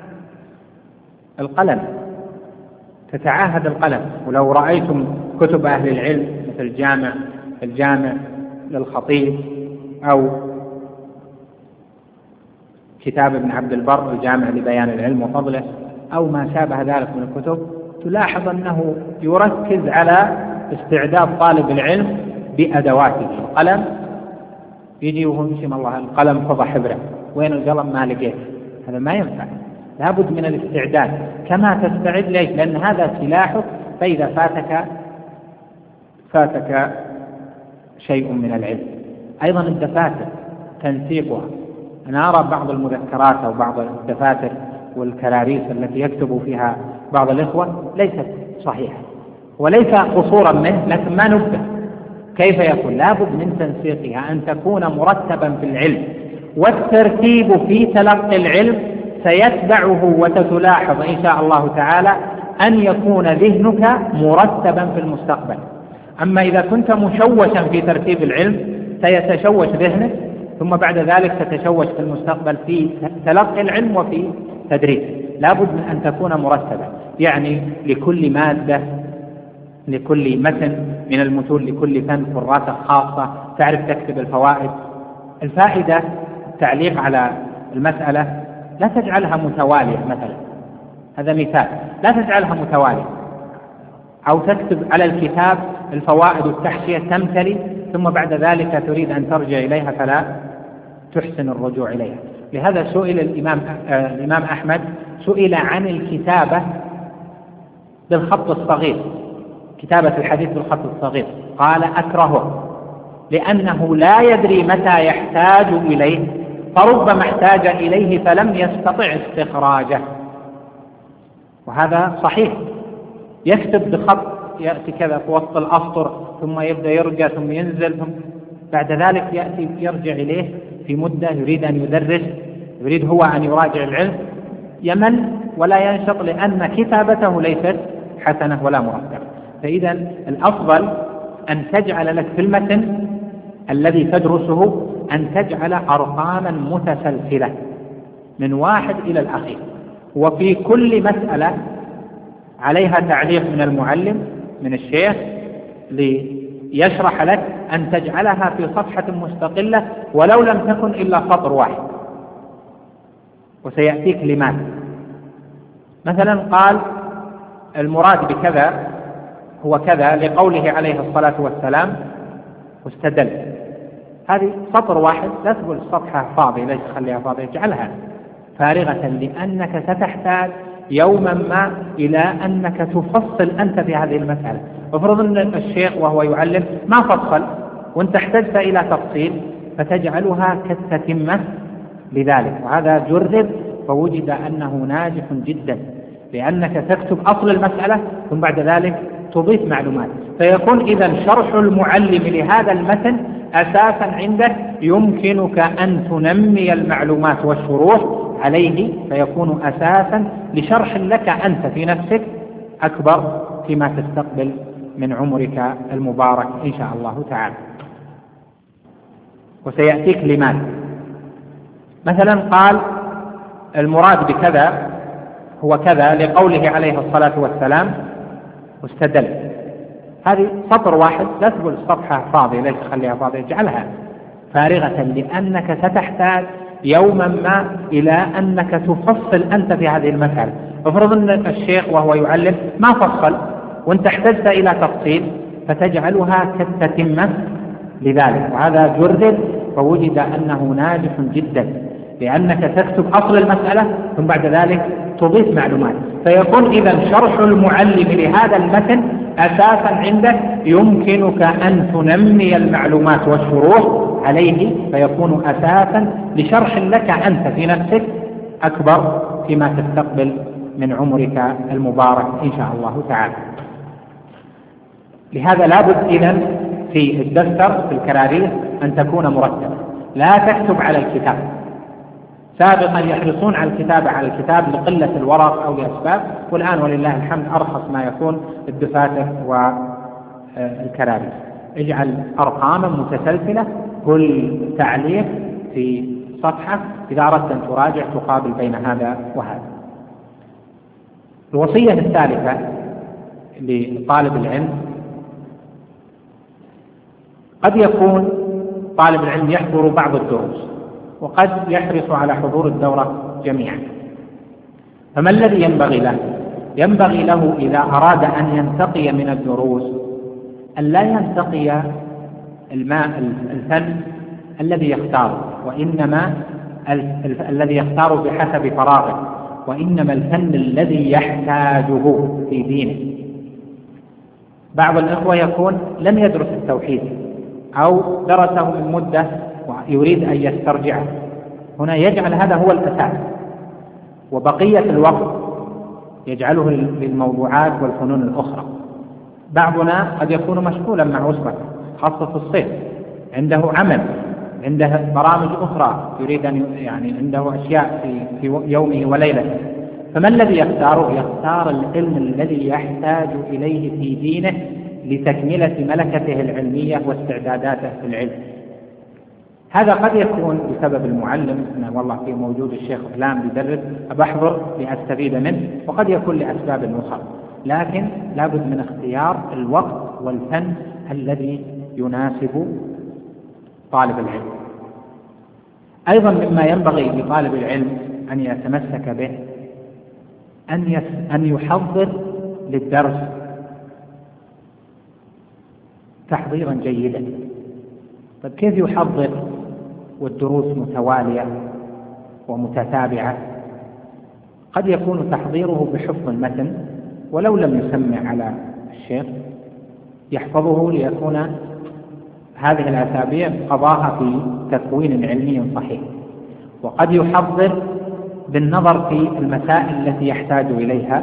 القلم، تتعاهد القلم. ولو رأيتم كتب أهل العلم مثل الجامع الجامع للخطيب، أو كتاب ابن عبد البر الجامع لبيان العلم وفضله، أو ما شابه ذلك من الكتب، تلاحظ أنه يركز على استعداد طالب العلم بأدواته. القلم يجي وهو يمشي الله القلم فضى حبره، وين القلم ما لقيت، هذا ما ينفع. لابد من الاستعداد كما تستعد. ليش؟ لأن هذا سلاحك، فإذا فاتك فاتك شيء من العلم. أيضا الدفاتر تنسيقها. أنا أرى بعض المذكرات أو بعض الدفاتر والكراريس التي يكتب فيها بعض الإخوة ليست صحيحة، وليس قصورا منه، لكن ما نبه. كيف يكون؟ لابد من تنسيقها، أن تكون مرتبا في العلم. والترتيب في تلقي العلم سيتبعه، وتتلاحظ إن شاء الله تعالى أن يكون ذهنك مرتبا في المستقبل. أما إذا كنت مشوشا في ترتيب العلم سيتشوش ذهنك، ثم بعد ذلك تتشوش في المستقبل في تلقي العلم وفي تدريسه. لابد من أن تكون مرتبا، يعني لكل مادة، لكل متن من المتون، لكل فن كراسة خاصة، تعرف تكتب الفوائد. الفائدة التعليق على المسألة لا تجعلها متوالية مثلا، هذا مثال، لا تجعلها متوالية. أو تكتب على الكتاب الفوائد والتحشية تمتلي، ثم بعد ذلك تريد أن ترجع إليها فلا تحسن الرجوع إليها. لهذا سئل الإمام, آه الإمام أحمد سئل عن الكتابة بالخط الصغير، كتابة الحديث بالخط الصغير، قال أكرهه، لأنه لا يدري متى يحتاج إليه، فربما احتاج إليه فلم يستطع استخراجه. وهذا صحيح. يكتب بخط يأتي كذا في وسط الأسطر، ثم يبدأ يرجع، ثم ينزل، ثم بعد ذلك يأتي يرجع إليه في مدة يريد أن يدرس، يريد هو أن يراجع العلم، يمل ولا ينشط، لأن كتابته ليست حسنة ولا مرتبة. فإذا الأفضل أن تجعل لك في المتن الذي تدرسه أن تجعل أرقاما متسلسلة من واحد إلى الأخير، وفي كل مسألة عليها تعليق من المعلم من الشيخ ليشرح لك، أن تجعلها في صفحة مستقلة ولو لم تكن إلا سطر واحد، وسيأتيك لماذا. مثلا قال المراد بكذا هو كذا لقوله عليه الصلاة والسلام واستدل. هذه سطر واحد، لا تقول الصفحة فاضية، ليش تخليها فاضية، اجعلها فارغة، لأنك ستحتاج يوما ما إلى أنك تفصل أنت في هذه المسألة. افرض أن الشيخ وهو يعلم ما فصل وانت احتجت إلى تفصيل، فتجعلها كالتتمة لذلك، وهذا جرب فوجد أنه ناجح جدا، لأنك تكتب أصل المسألة ثم بعد ذلك تضيف معلومات، فيكون إذا شرح المعلم لهذا المتن أساسا عندك، يمكنك أن تنمي المعلومات والشروح عليه، فيكون أساسا لشرح لك أنت في نفسك أكبر فيما تستقبل من عمرك المبارك إن شاء الله تعالى. وسيأتيك لماذا. مثلا قال المراد بكذا هو كذا لقوله عليه الصلاة والسلام واستدل. هذه سطر واحد، لا تقول الصفحة فاضية، ليش تخليها فاضية، اجعلها فارغة، لأنك ستحتاج يوما ما إلى أنك تفصل أنت في هذه المسألة. افرض أن الشيخ وهو يعلم ما فصل وانت احتجت إلى تفصيل، فتجعلها كالتتمة لذلك، وهذا جرب فوجد أنه ناجح جدا، لأنك تكتب أصل المسألة ثم بعد ذلك تضيف معلومات، فيكون إذا شرح المعلم لهذا المتن أساسا عندك، يمكنك أن تنمي المعلومات والشروح عليه، فيكون أساسا لشرح لك أنت في نفسك أكبر فيما تستقبل من عمرك المبارك إن شاء الله تعالى. لهذا لابد إذن في الدفتر في الكراريس أن تكون مرتبة، لا تكتب على الكتاب. سابقا يحرصون على الكتابة على الكتاب لقلة الورق أو لأسباب، والآن ولله الحمد أرخص ما يكون الدفاتر والكراريس. اجعل أرقاما متسلسلة، كل تعليق في صفحة إذا أردت أن تراجع تقابل بين هذا وهذا. الوصية الثالثة لطالب العلم: قد يكون طالب العلم يحضر بعض الدروس وقد يحرص على حضور الدورة جميعا، فما الذي ينبغي له؟ ينبغي له إذا أراد أن ينتقي من الدروس أن لا ينتقي الماء الفن الذي يختاره، وإنما الذي يختاره بحسب فراغه، وإنما الفن الذي يحتاجه في دينه. بعض الإخوة يكون لم يدرس التوحيد أو درسه من مدة ويريد أن يسترجعه، هنا يجعل هذا هو الأساس، وبقية الوقت يجعله للموضوعات والفنون الأخرى. بعضنا قد يكون مشغولا مع أسرته خاصة في الصيف، عنده عمل، عنده برامج أخرى يريد أن يعني عنده أشياء في, في يومه وليلته، فما الذي يختاره؟ يختار العلم الذي يحتاج إليه في دينه لتكملة ملكته العلمية واستعداداته في العلم. هذا قد يكون بسبب المعلم، أنه والله في موجود الشيخ فلان بيدرس أبحضر لأستفيد منه، وقد يكون لأسباب أخرى، لكن لابد من اختيار الوقت والفن الذي يناسب طالب العلم. أيضا مما ينبغي لطالب العلم أن يتمسك به أن يس أن يحضر للدرس تحضيرا جيدا. طيب كيف يحضر والدروس متوالية ومتتابعة؟ قد يكون تحضيره بحفظ المتن ولو لم يسمع على الشيخ، يحفظه ليكون هذه الأسابيع قضاها في تكوين علمي صحيح. وقد يحضر بالنظر في المسائل التي يحتاج إليها،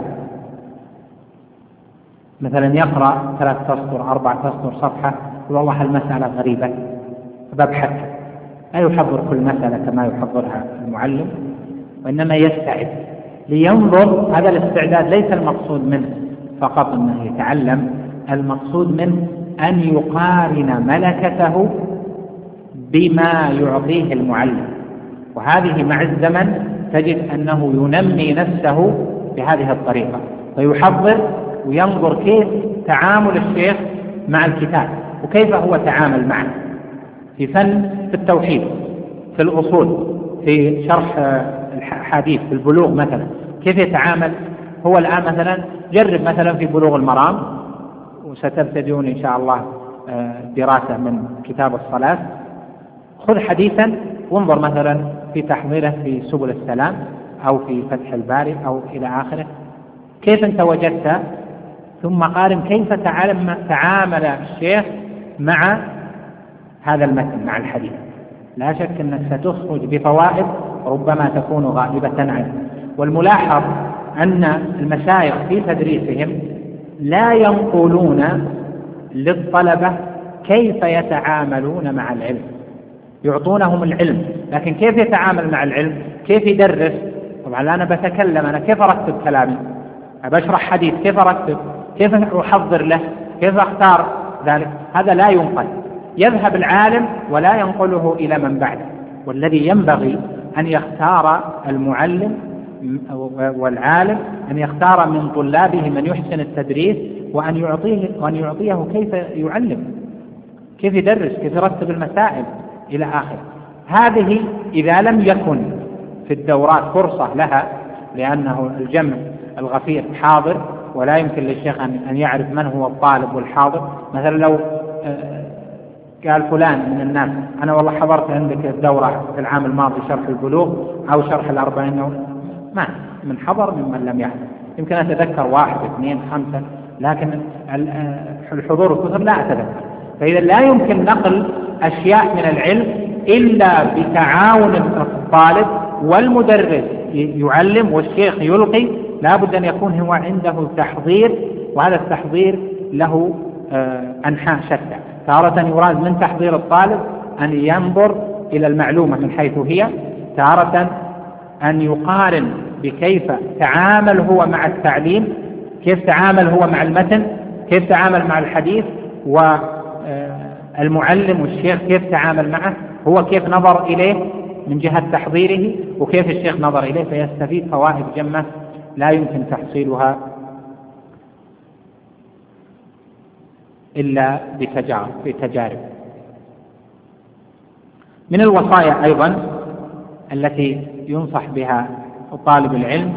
مثلا يقرأ ثلاث أسطر أربع أسطر صفحة، والله المسألة غريبة ببحث، لا يحضر كل مسألة كما يحضرها المعلم، وإنما يستعد لينظر. هذا الاستعداد ليس المقصود منه فقط أنه يتعلم، المقصود منه أن يقارن ملكته بما يعطيه المعلم، وهذه مع الزمن تجد أنه ينمي نفسه بهذه الطريقة، فيحضر وينظر كيف تعامل الشيخ مع الكتاب وكيف هو تعامل معه في فن، في التوحيد، في الأصول، في شرح الحديث، في البلوغ مثلا كيف يتعامل. هو الآن مثلا جرب مثلا في بلوغ المرام، وستبتدئون إن شاء الله دراسة من كتاب الصلاة، خذ حديثا وانظر مثلا في تحضيره في سبل السلام أو في فتح الباري أو إلى آخره، كيف أنت وجدت، ثم قارن كيف تعامل الشيخ مع هذا المتن، مع الحديث. لا شك أنك ستخرج بفوائد ربما تكون غائبة عنه. والملاحظ أن المشايخ في تدريسهم لا ينقلون للطلبة كيف يتعاملون مع العلم، يعطونهم العلم، لكن كيف يتعامل مع العلم، كيف يدرس. طبعا أنا بتكلم، أنا كيف أرتب كلامي، بشرح حديث كيف أرتب، كيف أحضر له، كيف أختار ذلك، هذا لا ينقل. يذهب العالم ولا ينقله إلى من بعده. والذي ينبغي أن يختار المعلم والعالم أن يختار من طلابه من يحسن التدريس، وأن يعطيه وأن يعطيه كيف يعلم، كيف يدرس، كيف يرتب المسائل إلى آخره. هذه إذا لم يكن في الدورات فرصة لها، لأنه الجمع الغفير حاضر ولا يمكن للشيخ أن يعرف من هو الطالب والحاضر. مثلا لو قال فلان من الناس أنا والله حضرت عندك الدورة في العام الماضي شرح البلوغ أو شرح الأربعين، ما من حضر ممن لم يحضر، يمكن أتذكر واحد اثنين خمسة، لكن الحضور الكثر لا أتذكر. فإذا لا يمكن نقل أشياء من العلم إلا بتعاون الطالب والمدرس يعلم والشيخ يلقي لا بد أن يكون هو عنده تحضير، وهذا التحضير له أنحاء شتى. تارة يراد من تحضير الطالب أن ينظر إلى المعلومة من حيث هي، تارة أن يقارن بكيف تعامل هو مع التعليم، كيف تعامل هو مع المتن، كيف تعامل مع الحديث، والمعلم والشيخ كيف تعامل معه، هو كيف نظر إليه من جهة تحضيره وكيف الشيخ نظر إليه، فيستفيد فوائد جمة لا يمكن تحصيلها إلا بتجارب بتجارب. من الوصايا أيضا التي ينصح بها طالب العلم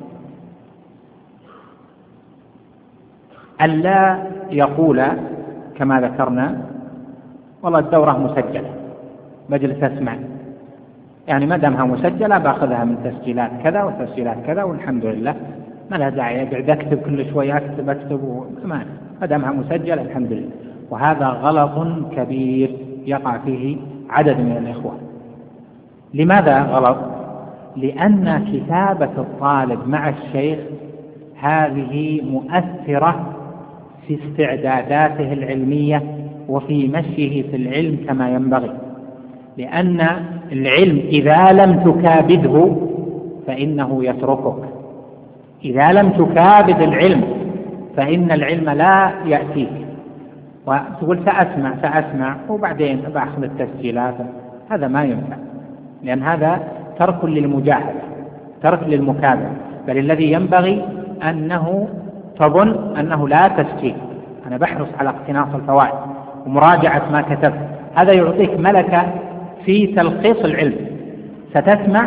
ألا يقول كما ذكرنا والله الدورة مسجلة مجلس أسمع، يعني ما دامها مسجلة باخذها من تسجيلات كذا وتسجيلات كذا والحمد لله، ما لها داعي أقعد أكتب كل شوية أكتب أكتب ما ما دامها مسجلة الحمد لله. وهذا غلط كبير يقع فيه عدد من الإخوة. لماذا غلط؟ لأن كتابة الطالب مع الشيخ هذه مؤثرة في استعداداته العلمية وفي مشيه في العلم كما ينبغي، لأن العلم إذا لم تكابده فإنه يتركك، إذا لم تكابد العلم فإن العلم لا يأتيك، وتقول سأسمع سأسمع وبعدين بأخذ التسجيلات، هذا ما ينفع، لأن هذا ترك للمجاهدة، ترك للمكابدة، بل الذي ينبغي أنه تظن أنه لا تسجيل، أنا بحرص على اقتناص الفوائد ومراجعة ما كتبت، هذا يعطيك ملكة في تلخيص العلم. ستسمع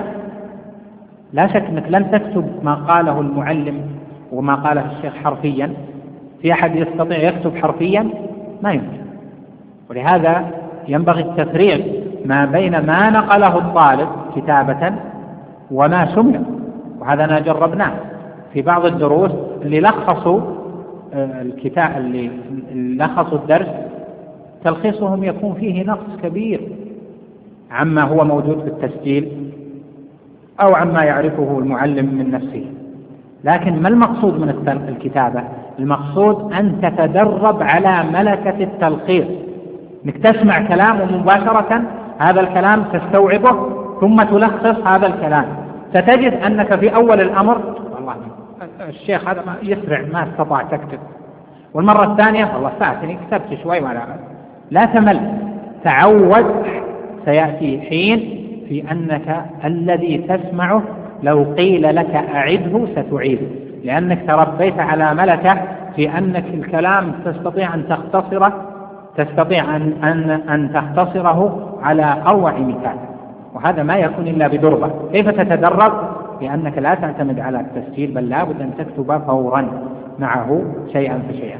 لا شك أنك لن تكتب ما قاله المعلم وما قاله الشيخ حرفيا، في أحد يستطيع يكتب حرفيا؟ ما يمكن. ولهذا ينبغي التفريق ما بين ما نقله الطالب كتابة وما سمع، وهذا أنا جربناه في بعض الدروس اللي لخصوا الكتاب اللي لخصوا الدرس تلخيصهم يكون فيه نقص كبير عما هو موجود في التسجيل أو عما يعرفه المعلم من نفسه. لكن ما المقصود من الكتابة؟ المقصود أن تتدرب على ملكة التلخيص، انك تسمع كلام مباشرة هذا الكلام تستوعبه ثم تلخص هذا الكلام. ستجد أنك في أول الأمر والله الشيخ هذا يسرع ما استطاع تكتب، والمرة الثانية والله فاتني كتبت شوي ولا لا تمل. تعود، سيأتي حين في أنك الذي تسمعه لو قيل لك أعده ستعيده، لأنك تربيت على ملكة في أنك الكلام تستطيع أن تختصره تستطيع أن, أن, أن تختصره على أروع مثال، وهذا ما يكون إلا بدربة. كيف تتدرب؟ لأنك لا تعتمد على التسجيل، بل لا بد أن تكتب فورا معه شيئا فشيئا.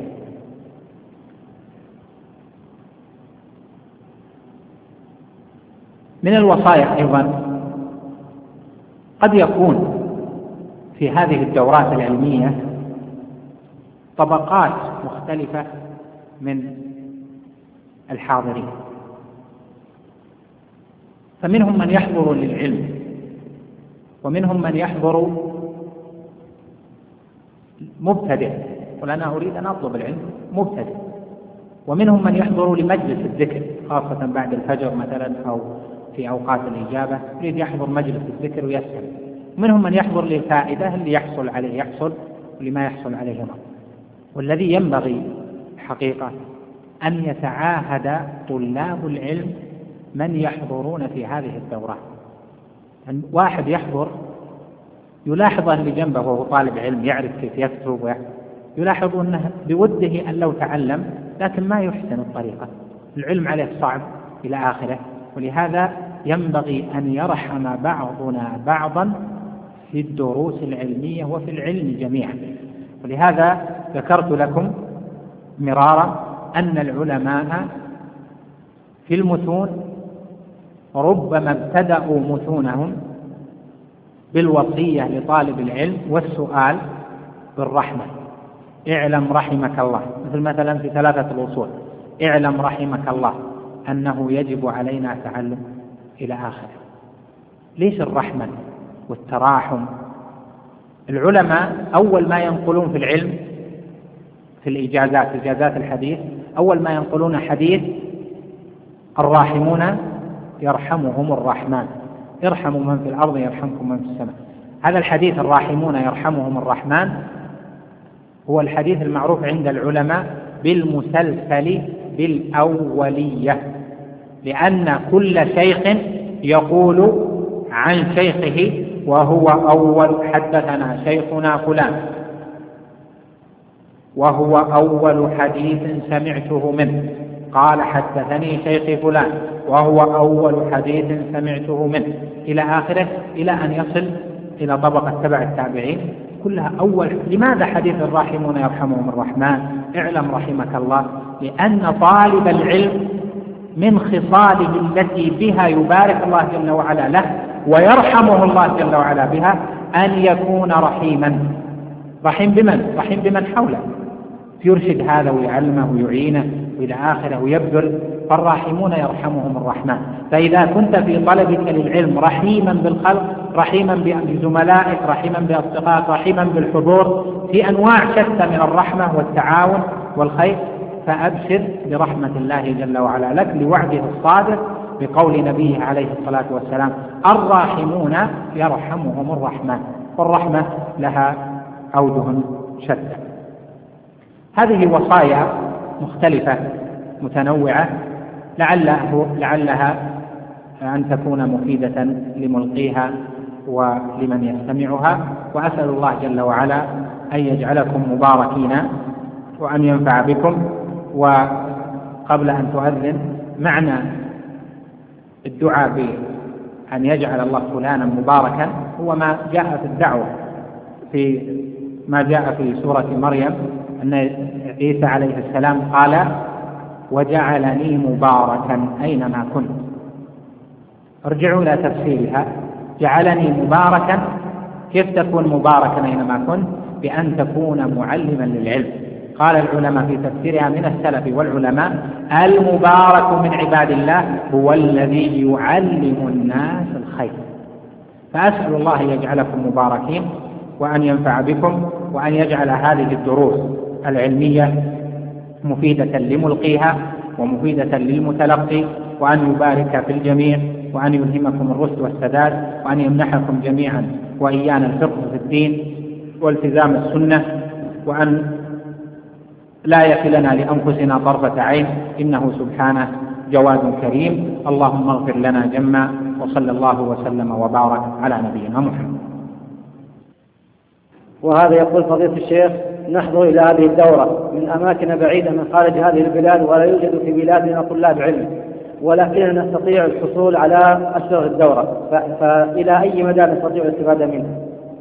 من الوصايا أيضا قد يكون في هذه الدورات العلمية طبقات مختلفة من الحاضرين، فمنهم من يحضر للعلم، ومنهم من يحضر مبتدئ، وأنا أريد أن أطلب العلم مبتدئ، ومنهم من يحضر لمجلس الذكر خاصة بعد الفجر مثلا أو في أوقات الإجابة يريد يحضر مجلس الذكر ويسأل، ومنهم من يحضر للفائدة اللي يحصل عليه يحصل واللي ما يحصل عليه ما. والذي ينبغي حقيقة أن يتعاهد طلاب العلم من يحضرون في هذه الدورات. يعني واحد يحضر يلاحظ اللي جنبه وهو طالب علم يعرف كيف يكتب، يلاحظ أنه بوده أن لو تعلم لكن ما يحسن الطريقة، العلم عليه صعب إلى آخره. ولهذا ينبغي أن يرحم بعضنا بعضا في الدروس العلمية وفي العلم جميعا. ولهذا ذكرت لكم مرارا أن العلماء في المتون ربما ابتدأوا متونهم بالوصية لطالب العلم والسؤال بالرحمة، اعلم رحمك الله، مثل مثلا في ثلاثة الأصول اعلم رحمك الله أنه يجب علينا تعلم إلى آخره. ليش الرحمة؟ والتراحم. العلماء أول ما ينقلون في العلم في الإجازات إجازات الحديث أول ما ينقلون حديث الراحمون يرحمهم الرحمن، ارحموا من في الأرض يرحمكم من في السماء. هذا الحديث الراحمون يرحمهم الرحمن هو الحديث المعروف عند العلماء بالمسلسل بالأولية، لأن كل شيخ يقول عن شيخه وهو أول حدثنا شيخنا فلان وهو أول حديث سمعته منه، قال حدثني شيخي فلان وهو أول حديث سمعته منه، إلى آخره، إلى أن يصل إلى طبقة تبع التابعين، كلها أول. لماذا حديث الراحمون يرحمهم الرحمن؟ اعلم رحمك الله، لأن طالب العلم من خصاله التي بها يبارك الله جل وعلا له ويرحمه الله جل وعلا بها أن يكون رحيما. رحيم بمن؟ رحيم بمن حوله، يرشد هذا ويعلمه ويعينه وإلى آخره ويبذل. فالراحمون يرحمهم الرحمن. فإذا كنت في طلبك للعلم رحيما بالخلق، رحيما بزملائك، رحيما بأصدقائك، رحيما بالحضور في أنواع شتى من الرحمة والتعاون والخير، فأبشر برحمة الله جل وعلا لك لوعده الصادق بقول نبيه عليه الصلاة والسلام: الراحمون يرحمهم الرحمن. والرحمة لها أوجه شتى. هذه وصايا مختلفة متنوعة لعله لعلها أن تكون مفيدة لملقيها ولمن يستمعها، وأسأل الله جل وعلا أن يجعلكم مباركين وأن ينفع بكم. وقبل أن تؤذن، معنى الدعاء بأن يجعل الله فلانا مباركا هو ما جاء في الدعوة، في ما جاء في سورة مريم أن عيسى عليه السلام قال: وجعلني مباركا أينما كنت. ارجعوا إلى تفسيرها. جعلني مباركا، كيف تكون مباركا أينما كنت؟ بأن تكون معلما للعلم. قال العلماء في تفسيرها من السلف والعلماء: المبارك من عباد الله هو الذي يعلم الناس الخير. فأسأل الله أن يجعلكم مباركين وأن ينفع بكم، وأن يجعل هذه الدروس العلمية مفيدة لملقيها ومفيدة للمتلقي، وأن يبارك في الجميع، وأن يلهمكم الرشد والسداد، وأن يمنحكم جميعا وإيانا الفقه في الدين والتزام السنة، وأن لا يكلنا لأنفسنا طرفة عين، إنه سبحانه جواد كريم. اللهم اغفر لنا جمّا، وصلى الله وسلم وبارك على نبينا محمد. وهذا يقول فضيلة الشيخ: نحضر إلى هذه الدورة من أماكن بعيدة من خارج هذه البلاد، ولا يوجد في بلادنا طلاب علم، ولكننا نستطيع الحصول على أشهر الدورة، فإلى أي مدى نستطيع الاستفادة منها؟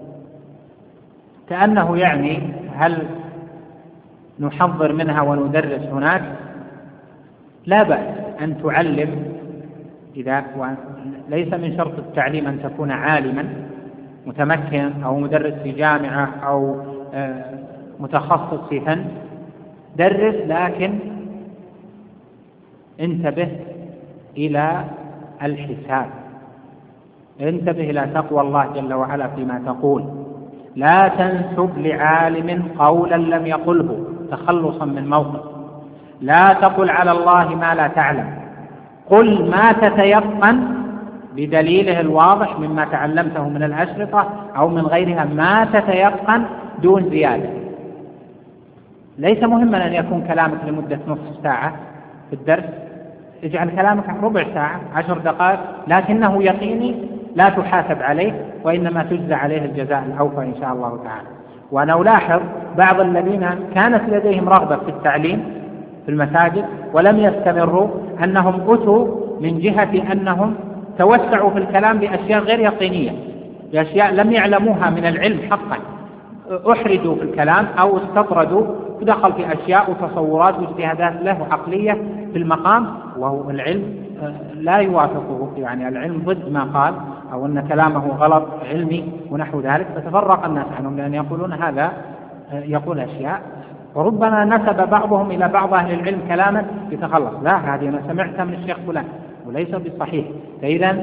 كأنه يعني هل نحضر منها وندرس هناك؟ لا بأس أن تعلم، إذا ليس من شرط التعليم أن تكون عالما متمكن أو مدرس في جامعة أو متخصص في فن، درس، لكن انتبه إلى الحساب، انتبه إلى تقوى الله جل وعلا فيما تقول. لا تنسب لعالم قولا لم يقله تخلصا من موقف. لا تقل على الله ما لا تعلم، قل ما تتيقن بدليله الواضح مما تعلمته من الأشرطة أو من غيرها، ما تتيقن دون زيادة. ليس مهما أن يكون كلامك لمدة نصف ساعة في الدرس، اجعل كلامك ربع ساعة، عشر دقائق، لكنه يقيني لا تحاسب عليه، وإنما تجزى عليه الجزاء الأوفى إن شاء الله تعالى. وأنا ألاحظ بعض الذين كانت لديهم رغبة في التعليم في المساجد ولم يستمروا، أنهم أتوا من جهة أنهم توسعوا في الكلام بأشياء غير يقينية، بأشياء لم يعلموها من العلم حقا، أحرجوا في الكلام أو استطردوا ودخل في أشياء وتصورات واجتهادات له عقلية في المقام، وهو العلم لا يوافقه، يعني العلم ضد ما قال، أو أن كلامه غلط علمي ونحو ذلك، فتفرق الناس عنهم لأن يقولون هذا يقول أشياء، وربما نسب بعضهم إلى بعض أهل العلم كلاما يتخلص، لا هذه أنا سمعتها من الشيخ فلان وليس بالصحيح. فإذا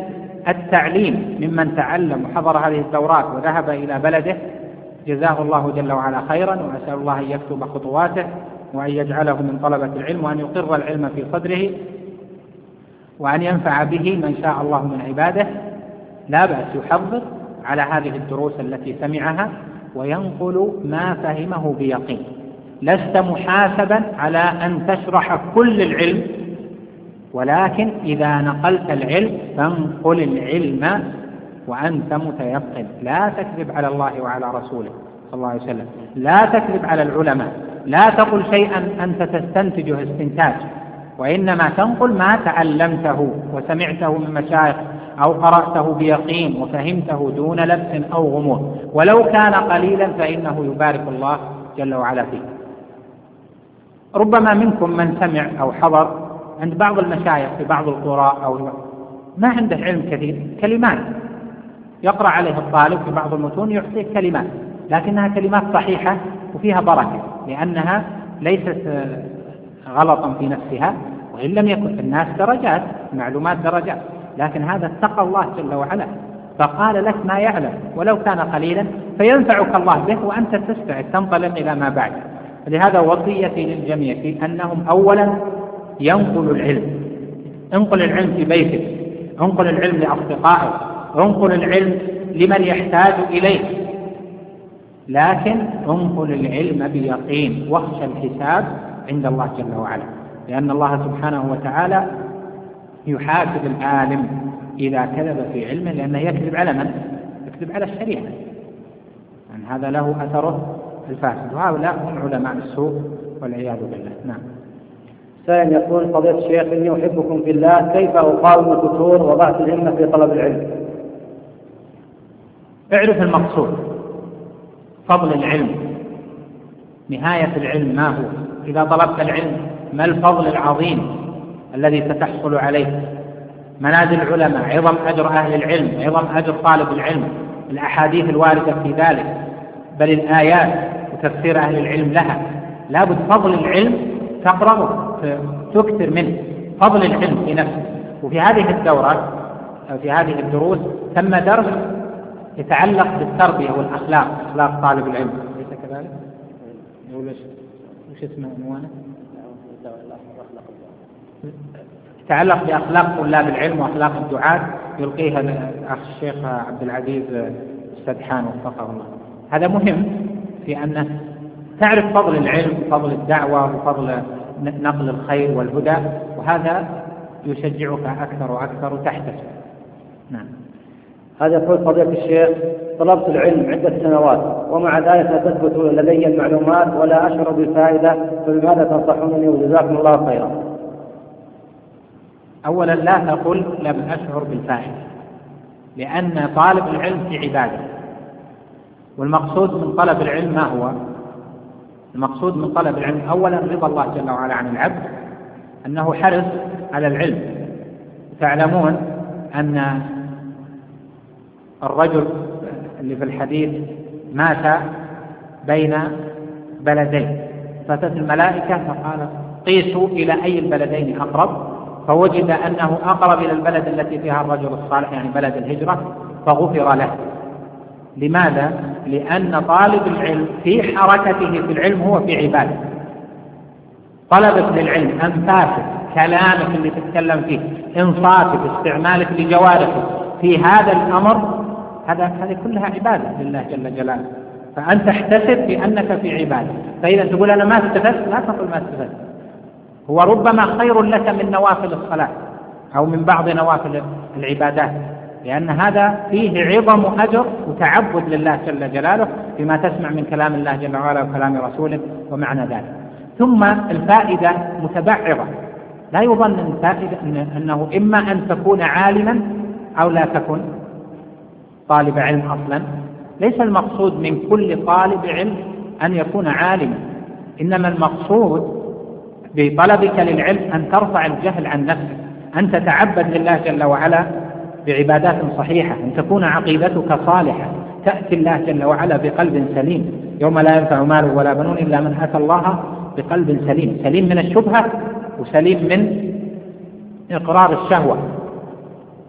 التعليم ممن تعلم وحضر هذه الدورات وذهب إلى بلده جزاه الله جل وعلا خيرا، وأسأل الله أن يكتب خطواته وأن يجعله من طلبة العلم وأن يقر العلم في صدره وأن ينفع به من شاء الله من عباده. لا بأس يحضر على هذه الدروس التي سمعها وينقل ما فهمه بيقين. لست محاسبا على أن تشرح كل العلم، ولكن إذا نقلت العلم فانقل العلم وأنت متيقن. لا تكذب على الله وعلى رسوله صلى الله عليه وسلم، لا تكذب على العلماء، لا تقل شيئا أنت تستنتجه استنتاج، وإنما تنقل ما تعلمته وسمعته من مشايخ أو قرأته بيقين وفهمته دون لبس أو غموض، ولو كان قليلا فإنه يبارك الله جل وعلا فيه. ربما منكم من سمع أو حضر عند بعض المشايخ في بعض القرى أو ما عنده علم كثير، كلمات يقرأ عليه الطالب في بعض المتون يعطيه كلمات، لكنها كلمات صحيحة وفيها بركة، لأنها ليست غلطا في نفسها، وإن لم يكن في الناس درجات، معلومات درجات، لكن هذا اتقى الله جل وعلا فقال لك ما يعلم ولو كان قليلا فينفعك الله به وأنت تستعد تنطلق إلى ما بعد. لهذا وصيتي للجميع في أنهم أولا ينقلوا العلم، انقل العلم في بيتك، انقل العلم لأصدقائك، انقل العلم لمن يحتاج إليه، لكن انقل العلم بيقين واخشى الحساب عند الله جل وعلا، لأن الله سبحانه وتعالى يحاسب العالم إذا كذب في علمه، لأنه يكذب على من؟ يكذب على الشريعة، يعني هذا له أثره الفاسد، وهؤلاء هم علماء السوء والعياذ بالله. نعم. سائل يقول: فضيلة الشيخ، إني أحبكم في الله، كيف أقاوم الفتور وضعف الهمة في طلب العلم؟ اعرف المقصود، فضل العلم، نهاية العلم ما هو؟ إذا طلبت العلم ما الفضل العظيم الذي ستحصل عليه؟ منازل العلماء، عظم أجر أهل العلم، عظم أجر طالب العلم، الأحاديث الواردة في ذلك، بل الآيات وتفسير أهل العلم لها. لابد فضل العلم تقرأه، تكثر منه، فضل العلم في نفسه. وفي هذه الدورة أو في هذه الدروس تم درس يتعلق بالتربية والأخلاق، أخلاق طالب العلم، ليس كذلك؟ وش اسمه عنوانه؟ يتعلق بأخلاق طلاب العلم وأخلاق الدعاة، يلقيها الأخ الشيخ عبد العزيز السدحان وفقه الله. هذا مهم في أن تعرف فضل العلم، فضل الدعوة، وفضل نقل الخير والهدى، وهذا يشجعك أكثر وأكثر وتحتسب. نعم. هذا يقول: فضيلة الشيخ، طلبت العلم عدة سنوات ومع ذلك لا تثبت لدي المعلومات ولا أشعر بالفائدة، فبماذا تنصحونني وجزاكم الله خيرا؟ أولا لا تقل لم أشعر بالفائدة، لأن طالب العلم في عبادة، والمقصود من طلب العلم ما هو؟ المقصود من طلب العلم أولا رضا الله جل وعلا عن العبد، أنه حرص على العلم. تعلمون أن الرجل اللي في الحديث مات بين بلدين، فأتت الملائكة فقالت: قيسوا إلى أي البلدين أقرب، فوجد أنه أقرب إلى البلد التي فيها الرجل الصالح، يعني بلد الهجرة، فغفر له. لماذا؟ لأن طالب العلم في حركته في العلم هو في عبادة. طلبك للعلم، أنفاسك، كلامك اللي تتكلم فيه، إنصاتك، استعمالك لجوارحك في هذا الأمر، هذا هذه كلها عبادة لله جل جلاله، فأنت احتسب بأنك في عبادة. فإذا تقول أنا ما استفدت، لا تقل ما استفدت، هو ربما خير لك من نوافل الصلاة أو من بعض نوافل العبادات، لأن هذا فيه عظم أجر وتعبد لله جل جلاله بما تسمع من كلام الله جل وعلا وكلام رسوله ومعنى ذلك. ثم الفائدة متبعضة، لا يظن أن الفائدة أنه إما أن تكون عالما أو لا تكن طالب علم أصلا. ليس المقصود من كل طالب علم أن يكون عالما، إنما المقصود بطلبك للعلم أن ترفع الجهل عن نفسك، أن تتعبد لله جل وعلا بعبادات صحيحة، أن تكون عقيدتك صالحة، تأتي الله جل وعلا بقلب سليم، يوم لا ينفع مال ولا بنون إلا من أتى الله بقلب سليم، سليم من الشبهة وسليم من إقرار الشهوة.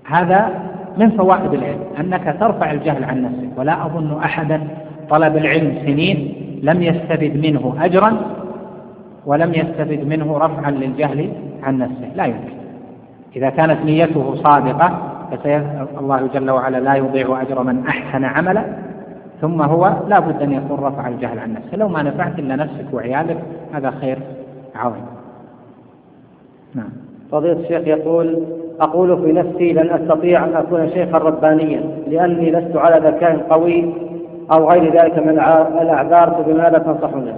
هذا من فوائد العلم أنك ترفع الجهل عن نفسك. ولا أظن أحدا طلب العلم سنين لم يستفد منه أجرا ولم يستفد منه رفعا للجهل عن نفسه، لا يمكن. إذا كانت نيته صادقة فالله جل وعلا لا يضيع أجر من أحسن عملا، ثم هو لا بد أن يكون رفع الجهل عن نفسه. لو ما نفعت إلا نفسك وعيالك هذا خير عظيم. نعم. فضيلة الشيخ يقول: أقول في نفسي لن أستطيع أن أكون شيخا ربانيا لأني لست على ذكاء قوي أو غير ذلك من الأعذار، فبماذا تنصحنا؟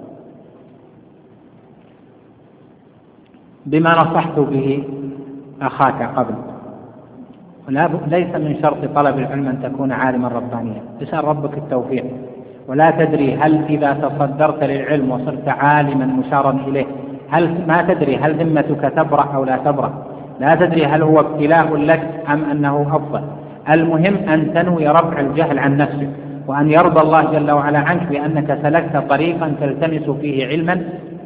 بما نصحت به أخاك قبل. ليس من شرط طلب العلم أن تكون عالما ربانيا، اسأل ربك التوفيق. ولا تدري هل إذا تصدرت للعلم وصرت عالما مشارا إليه هل ما تدري هل ذمتك تبرأ أو لا تبرأ، لا تدري هل هو ابتلاء لك أم أنه أفضل. المهم أن تنوي رفع الجهل عن نفسك، وأن يرضى الله جل وعلا عنك بأنك سلكت طريقا تلتمس فيه علما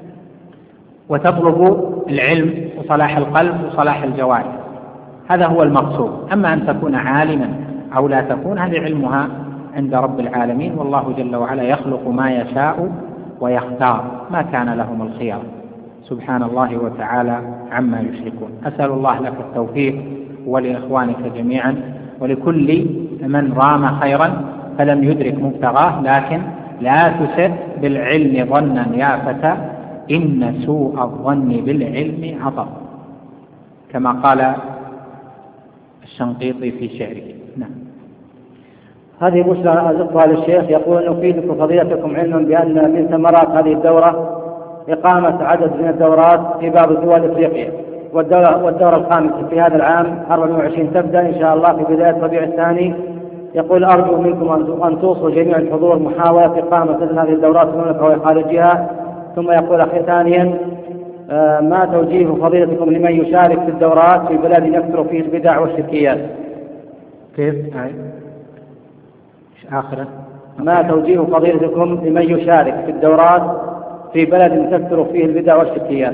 وتطلب العلم وصلاح القلب وصلاح الجوارح، هذا هو المقصود. أما أن تكون عالما أو لا تكون هذه علمها عند رب العالمين، والله جل وعلا يخلق ما يشاء ويختار، ما كان لهم الخيار، سبحان الله وتعالى عما يشركون. أسأل الله لك التوفيق ولإخوانك جميعا ولكل من رام خيرا فلم يدرك مبتغاه، لكن لا تسئ بالعلم ظنا يا فتى إن سوء الظن بالعلم عطب، كما قال الشنقيطي في شعره. نعم. هذه مسألة أزقها للشيخ، يقول: نفيدكم فضيلتكم علما بأن من ثمرات هذه الدورة إقامة عدد من الدورات في بعض دول إفريقيا، والدورة, والدورة الخامسة في هذا العام أربعة وعشرين تبدأ إن شاء الله في بداية الربيع الثاني. يقول: أرجو منكم أن توصوا جميع الحضور محاولة إقامة مثل هذه الدورات في المملكة وخارجها. ثم يقول أخي ثانيا: آه ما توجيه فضيلتكم لمن يشارك في الدورات في بلاد يكثر فيه البدع والشركيات؟ كيف؟ هاي آخره. ما توجيه فضيلتكم لمن يشارك في الدورات في بلد تكثر فيه البدع والشركيات؟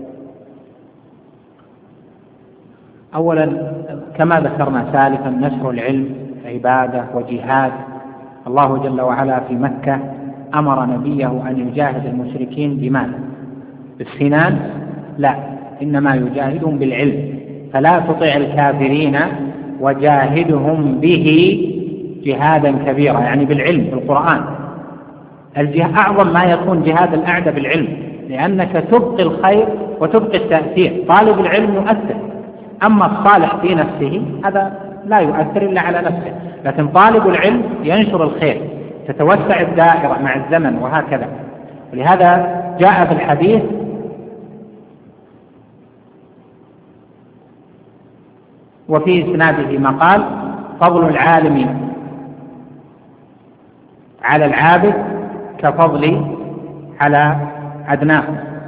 أولا كما ذكرنا سالفا، نشر العلم عبادة وجهاد. الله جل وعلا في مكة أمر نبيه أن يجاهد المشركين بماذا؟ بالسنان؟ لا، إنما يجاهدهم بالعلم. فلا تطع الكافرين وجاهدهم به جهادا كبيرا، يعني بالعلم بالقرآن. الجهاد أعظم ما يكون جهاد الأعدى بالعلم، لأنك تبقي الخير وتبقي التأثير. طالب العلم يؤثر، أما الصالح في نفسه هذا لا يؤثر إلا على نفسه، لكن طالب العلم ينشر الخير، تتوسع الدائرة مع الزمن وهكذا. ولهذا جاء في الحديث: وفي إسناده مقال: فضل العالم على العابد كفضلي على أدناه،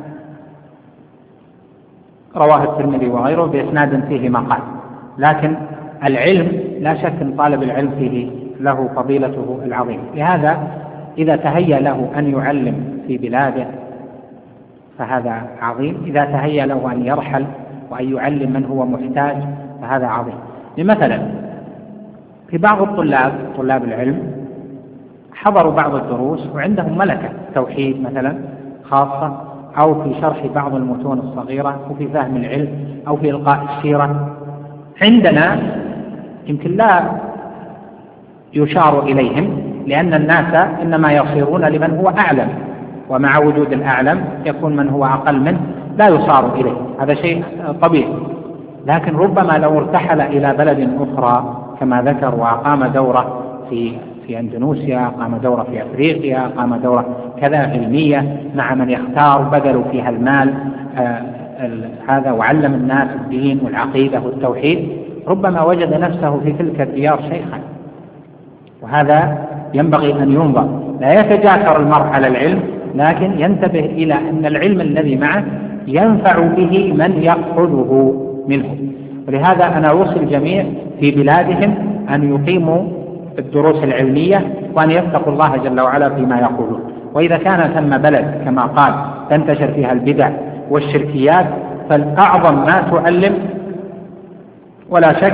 رواه الترمذي وغيره بإسناد فيه مقال. لكن العلم لا شك أن طالب العلم فيه له فضيلته العظيمة. لهذا إذا تهيأ له أن يعلم في بلاده فهذا عظيم، إذا تهيأ له أن يرحل وأن يعلم من هو محتاج فهذا عظيم. مثلا في بعض الطلاب طلاب العلم حضروا بعض الدروس وعندهم ملكة توحيد مثلا خاصة، أو في شرح بعض المتون الصغيرة، أو في فهم العلم، أو في إلقاء السيرة. عندنا يمكن لا يشار إليهم، لأن الناس إنما يصيرون لمن هو أعلم، ومع وجود الأعلم يكون من هو أقل منه لا يصار إليه، هذا شيء طبيعي. لكن ربما لو ارتحل إلى بلد أخرى كما ذكر وأقام دورة في في أندونيسيا، قام دورة في أفريقيا، قام دورة كذا علمية مع من يختار، بذلوا فيها المال آه هذا وعلم الناس الدين والعقيدة والتوحيد، ربما وجد نفسه في تلك الديار شيخا. وهذا ينبغي أن ينظر، لا يتجاكر المرء على العلم، لكن ينتبه إلى أن العلم الذي معه ينفع به من يأخذه منه. ولهذا أنا أوصي الجميع في بلادهم أن يقيموا الدروس العلمية وأن يتقوا الله جل وعلا فيما يقولون. وإذا كان ثم بلد كما قال تنتشر فيها البدع والشركيات، فالأعظم ما تعلم ولا شك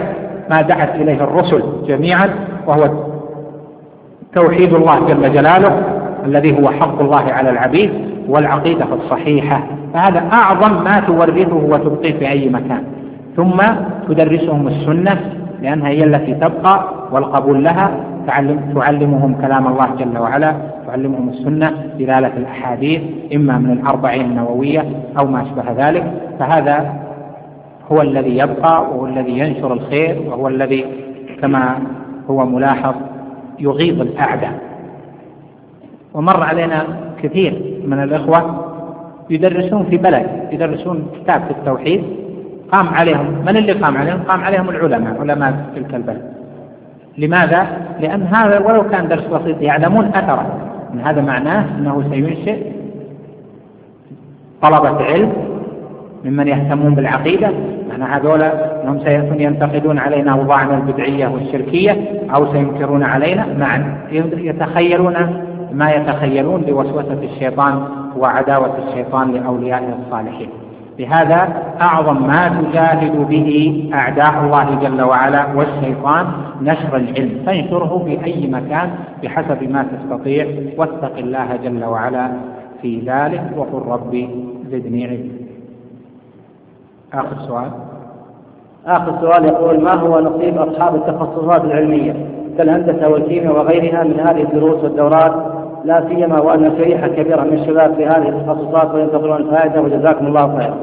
ما دعت إليه الرسل جميعا، وهو توحيد الله جل جلاله الذي هو حق الله على العبيد والعقيدة الصحيحة. فهذا أعظم ما تورثه وتبقيه في أي مكان. ثم تدرسهم السنة لأنها هي التي تبقى والقبول لها، تعلم تعلمهم كلام الله جل وعلا، تعلمهم السنة دلالة الأحاديث إما من الأربعين النووية أو ما أشبه ذلك. فهذا هو الذي يبقى وهو الذي ينشر الخير، وهو الذي كما هو ملاحظ يغيظ الأعداء. ومر علينا كثير من الإخوة يدرسون في بلد، يدرسون كتاب في التوحيد، قام عليهم من اللي قام عليهم؟ قام عليهم العلماء، علماء تلك البلد. لماذا؟ لأن هذا ولو كان درس بسيط يعلمون أثره، من هذا معناه أنه سينشئ طلبة علم ممن يهتمون بالعقيدة. معنى هذولا أنهم سيكون ينتقدون علينا أوضاعنا البدعية والشركية أو سينكرون علينا، معا يتخيلون ما يتخيلون لوسوسة الشيطان وعداوة الشيطان لأوليائه الصالحين. لهذا أعظم ما تجاهد به أعداء الله جل وعلا والشيطان نشر العلم، فانشره في أي مكان بحسب ما تستطيع، واتق الله جل وعلا في ذلك وقل ربي زدني علما. آخر سؤال. آخر سؤال يقول: ما هو نصيب أصحاب التخصصات العلمية كالهندسة والكيمياء وغيرها من هذه الدروس والدورات، لا سيما وأن شريحة كبيرة من الشباب في هذه التخصصات وينتظرون الفائدة، وجزاكم الله خيرا.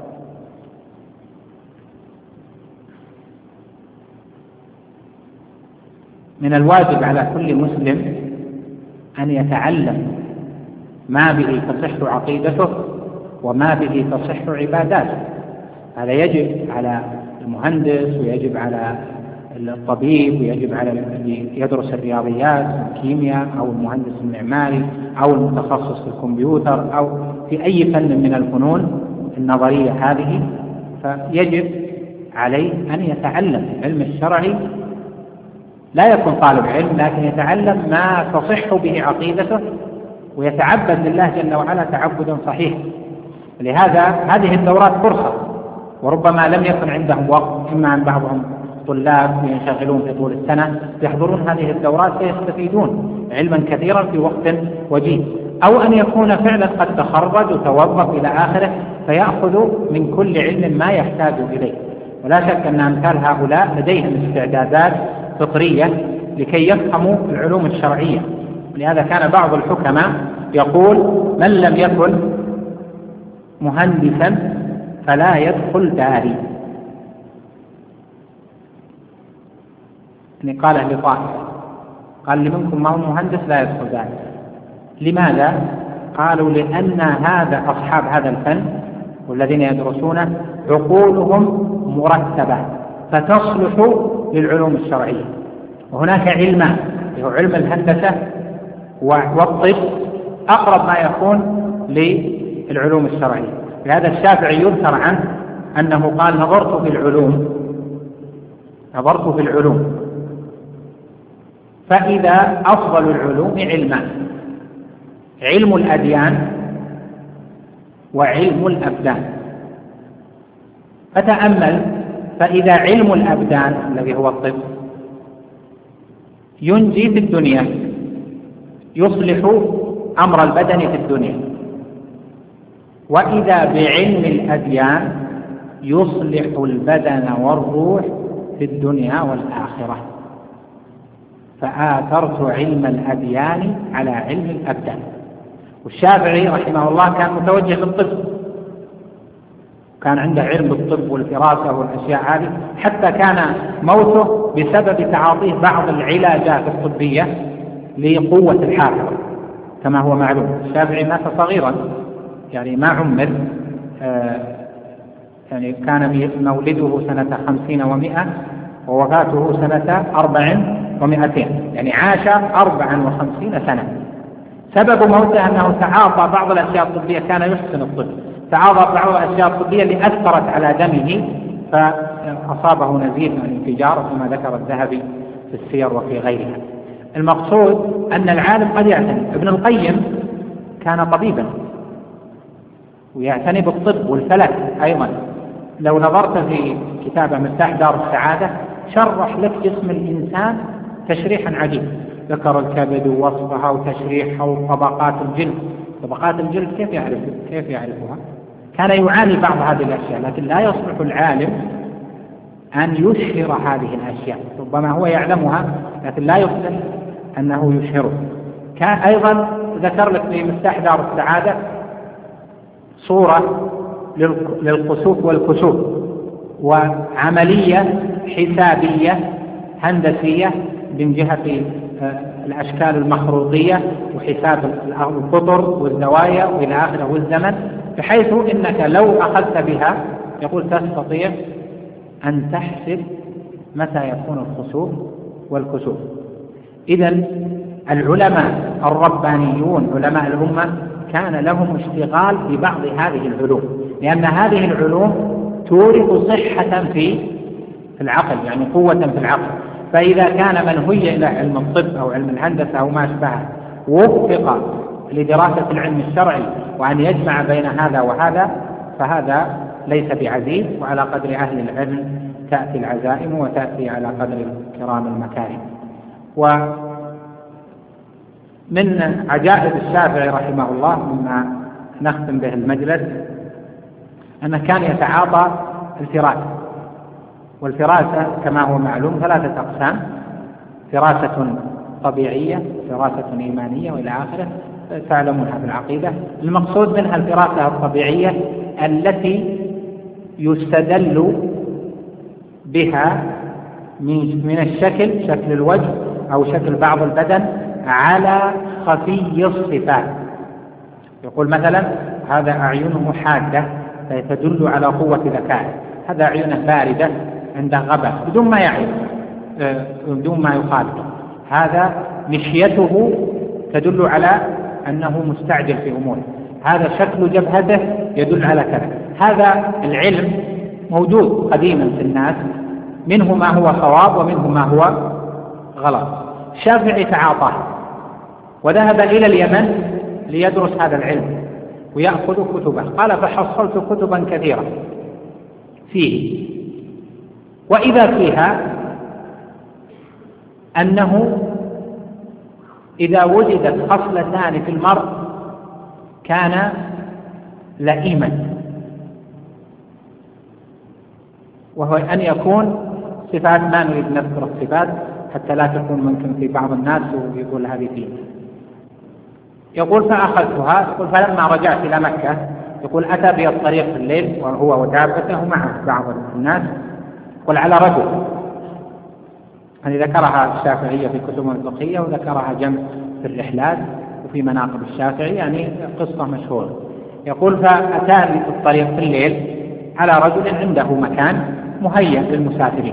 من الواجب على كل مسلم أن يتعلم ما به تصح عقيدته وما به تصح عباداته. هذا يجب على المهندس، ويجب على الطبيب، ويجب على الذي يدرس الرياضيات والكيمياء أو المهندس المعماري أو المتخصص في الكمبيوتر أو في أي فن من الفنون النظرية هذه. فيجب عليه أن يتعلم العلم الشرعي، لا يكون طالب علم لكن يتعلم ما تصح به عقيدته ويتعبد لله جل وعلا تعبدا صحيحا. لهذا هذه الدورات فرصة، وربما لم يكن عندهم وقت، إما أن بعضهم طلاب ينشغلون في طول السنة يحضرون هذه الدورات فيستفيدون علما كثيرا في وقت وجيز، أو أن يكون فعلا قد تخرج وتوظف إلى آخره فيأخذ من كل علم ما يحتاج إليه. ولا شك أن أمثال هؤلاء لديهم استعدادات فطرية لكي يفهموا العلوم الشرعية. لهذا كان بعض الحكماء يقول: من لم يكن مهندسا فلا يدخل داري. يعني قاله لطائفة، قال: لمنكم ما هو مهندس لا يدخل داري. لماذا؟ قالوا: لأن هذا أصحاب هذا الفن والذين يدرسونه عقولهم مرتبة فتصلح للعلوم الشرعية. وهناك علمان، هو علم الهندسة والطب أقرب ما يكون للعلوم الشرعية. لهذا الشافعي يذكر عنه أنه قال: نظرت في العلوم نظرت في العلوم فإذا أفضل العلوم علمان: علم الأديان وعلم الأبدان. فتأمل، فإذا علم الأبدان الذي هو الطب ينجي في الدنيا، يصلح أمر البدن في الدنيا، وإذا بعلم الأديان يصلح البدن والروح في الدنيا والآخرة. فآثرت علم الأديان على علم الأبدان. والشافعي رحمه الله كان متوجه للطب، كان عنده علم بالطب والفراسة والأشياء هذه، حتى كان موته بسبب تعاطيه بعض العلاجات الطبية لقوة الحافظة كما هو معلوم. الشافعي مات صغيرا، يعني ما عمر، آه يعني كان مولده سنة خمسين ومئة ووفاته سنة أربع ومئتين، يعني عاش أربعا وخمسين سنة. سبب موته أنه تعاطى بعض الأشياء الطبية، كان يحسن الطب، تعاطى بعض الأشياء الطبية اللي أثرت على دمه فأصابه نزيف من الانفجار كما ذكر الذهبي في السير وفي غيرها. المقصود أن العالم قد يعتني. ابن القيم كان طبيبا ويعتني بالطب والفلك أيضا. لو نظرت في كتاب مفتاح دار السعادة شرح لك جسم الإنسان تشريحا عجيب، ذكر الكبد ووصفها وتشريحها وطبقات الجلد. طبقات الجلد كيف يعرف كيف يعرفها؟ كان يعاني بعض هذه الأشياء، لكن لا يصلح العالم أن يشهر هذه الأشياء، ربما هو يعلمها لكن لا يصلح أنه يشهره. كان أيضا ذكر لك في مفتاح دار السعادة صورة للقصوف والكسوف، وعملية حسابية هندسية من جهة الأشكال المخروطية وحساب القطر والزوايا وإلى آخره والزمن، بحيث إنك لو أخذت بها يقول تستطيع أن تحسب متى يكون الخسوف والكسوف. إذن العلماء الربانيون علماء الأمة كان لهم اشتغال ببعض هذه العلوم، لأن هذه العلوم تورث صحة في العقل، يعني قوة في العقل. فإذا كان من هي إلى علم الطب أو علم الهندسة أو ما أشبهه وفق لدراسة العلم الشرعي وأن يجمع بين هذا وهذا، فهذا ليس بعزيز، وعلى قدر أهل العلم تأتي العزائم وتأتي على قدر كرام المكارم. ومن عجائب الشافعي رحمه الله مما نختم به المجلس أنه كان يتعاطى الفراسة، والفراسة كما هو معلوم ثلاثة أقسام: فراسة طبيعية، فراسة إيمانية، وإلى آخره تعلمونها في العقيدة. المقصود منها الفراسة الطبيعية التي يستدل بها من الشكل، شكل الوجه أو شكل بعض البدن، على خفي الصفات. يقول مثلا هذا أعينه حادة فتدل على قوة ذكائه، هذا أعينه باردة عنده غباء بدون ما يعرف بدون ما يخالفه، هذا مشيته تدل على أنه مستعجل في أموره، هذا شكل جبهته يدل على كذا. هذا العلم موجود قديما في الناس، منه ما هو صواب ومنه ما هو غلط. الشافعي تعاطاه وذهب إلى اليمن ليدرس هذا العلم ويأخذ كتبه. قال فحصلت كتبا كثيرة فيه، وإذا فيها أنه إذا وجدت خصلتان في المرء كان لئيما، وهو أن يكون صفات، ما نريد نذكر الصفات حتى لا تكون ممكن في بعض الناس ويقول هذه فيه. يقول فأخذتها. يقول فلما رجعت إلى مكة، يقول أتى بي الطريق في الليل وهو ودابته معه بعض الناس، يقول على رجل، هذه يعني ذكرها الشافعية في كتبه الفقهية وذكرها جمع في الرحلات وفي مناقب الشافعي، يعني قصة مشهورة. يقول فأتاني في الطريق في الليل على رجل عنده مكان مهيأ للمسافرين.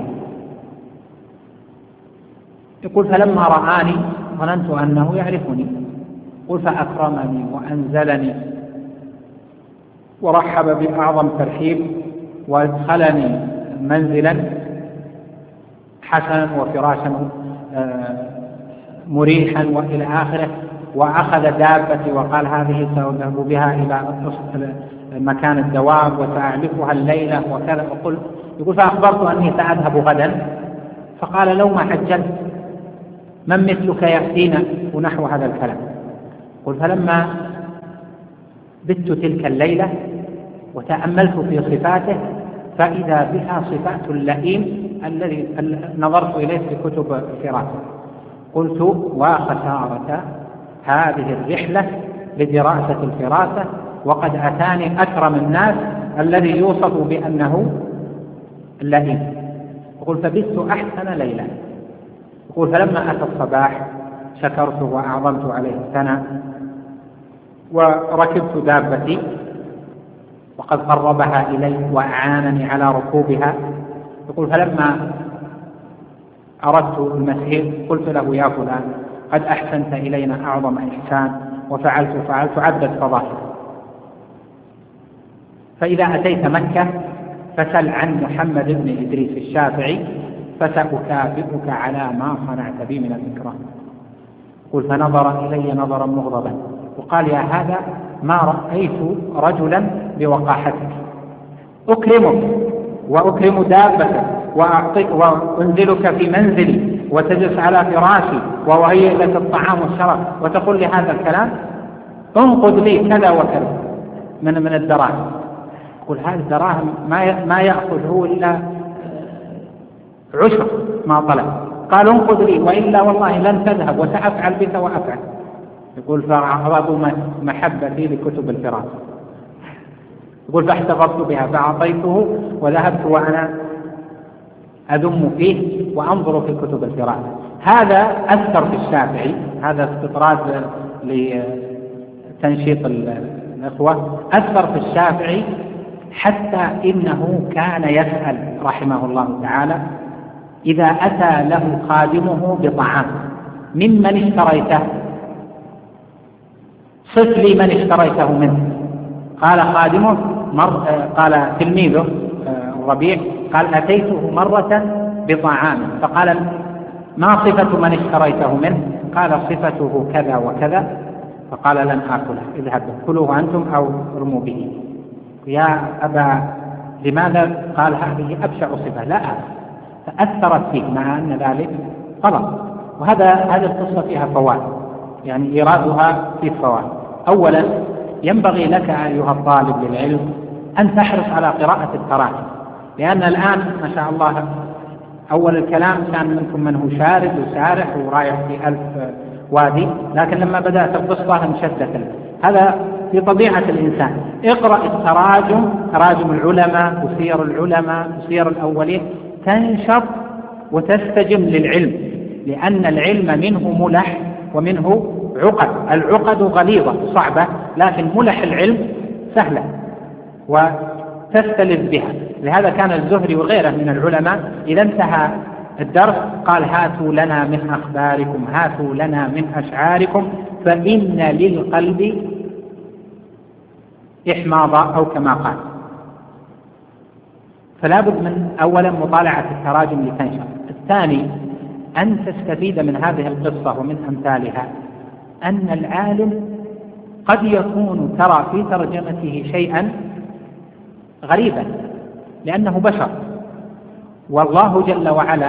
يقول فلما رآني ظننت أنه يعرفني. يقول فأكرمني وأنزلني ورحب بأعظم ترحيب وادخلني منزلا حسنا وفراشا مريحا وإلى آخره، وأخذ دابتي وقال هذه سأذهب بها إلى مكان الدواب وسأعلفها الليلة وكذا. وقل يقول فأخبرت أني سأذهب غدا، فقال لو ما حجلت من مثلك يأتينا ونحو هذا الكلام. قل فلما بت تلك الليلة وتأملت في صفاته فإذا بها صفات اللئيم الذي نظرت إليه في كتب الفراسة. قلت وخسارة هذه الرحلة لدراسة الفراسة، وقد أتاني أكرم الناس الذي يوصف بأنه اللئيم. يقول فبت أحسن ليلة. يقول فلما أتى الصباح شكرته وأعظمت عليه الثناء وركبت دابتي وقد قربها إلي وأعانني على ركوبها. يقول فلما أردت المسير قلت له يا فلان قد أحسنت إلينا أعظم إحسان وفعلت فعلت عدت فضائل، فإذا أتيت مكة فسل عن محمد بن إدريس الشافعي فسأكافئك على ما صنعت بي من الإكرام. قل فنظر إلي نظرا مغضبا وقال يا هذا ما رأيت رجلا بوقاحتك، أكرمك وأكرم دابتك وأنزلك في منزلي وتجلس على فراشي وأهيئ لك الطعام والشراب وتقول لي هذا الكلام؟ انقذ لي كذا وكذا من من الدراهم. يقول هذه الدراهم ما ما يأخذ هو إلا عشر ما طلب. قال انقذ لي وإلا والله لن تذهب وسأفعل بك وأفعل. يقول فأعرضوا محبتي لكتب الفراسة. يقول فاحتفظت بها فأعطيته وذهبت وأنا أذم فيه وأنظر في كتب الفراسة. هذا أثر في الشافعي، هذا استطراد لتنشيط الإخوة، أثر في الشافعي حتى إنه كان يسأل رحمه الله تعالى إذا أتى له خادمه بطعام ممن اشتريته؟ صف لي من اشتريته منه. قال خادمه مر... قال تلميذه الربيع قال أتيته مرة بطعام، فقال ما صفة من اشتريته منه؟ قال صفته كذا وكذا. فقال لن آكله، اذهب كلوه أنتم أو ارموا به. يا أبا لماذا؟ قال هذه أبشع صفة لا أكل. فأثرت فيه مع أن ذلك غلط. وهذا هذه القصة فيها فوائد، يعني إيرادها في فوائد. أولا ينبغي لك أيها الطالب للعلم أن تحرص على قراءة التراجم، لأن الآن ما شاء الله أول الكلام كان منكم من هو شارد وسارح ورايح في ألف وادي، لكن لما بدأت القصة انشدت. هذا في طبيعة الإنسان. اقرأ التراجم، تراجم العلماء وسير العلماء وسير الأولين، تنشط وتستجم للعلم، لأن العلم منه ملح ومنه عقد. العقد غليظة صعبة، لكن ملح العلم سهلة وتستلذ بها. لهذا كان الزهري وغيره من العلماء إذا انتهى الدرس قال هاتوا لنا من أخباركم، هاتوا لنا من أشعاركم، فإن للقلب إحماضا أو كما قال. فلا بد من أولا مطالعة التراجم لتنشر. الثاني أن تستفيد من هذه القصة ومن أمثالها أن العالم قد يكون ترى في ترجمته شيئا غريبا لأنه بشر، والله جل وعلا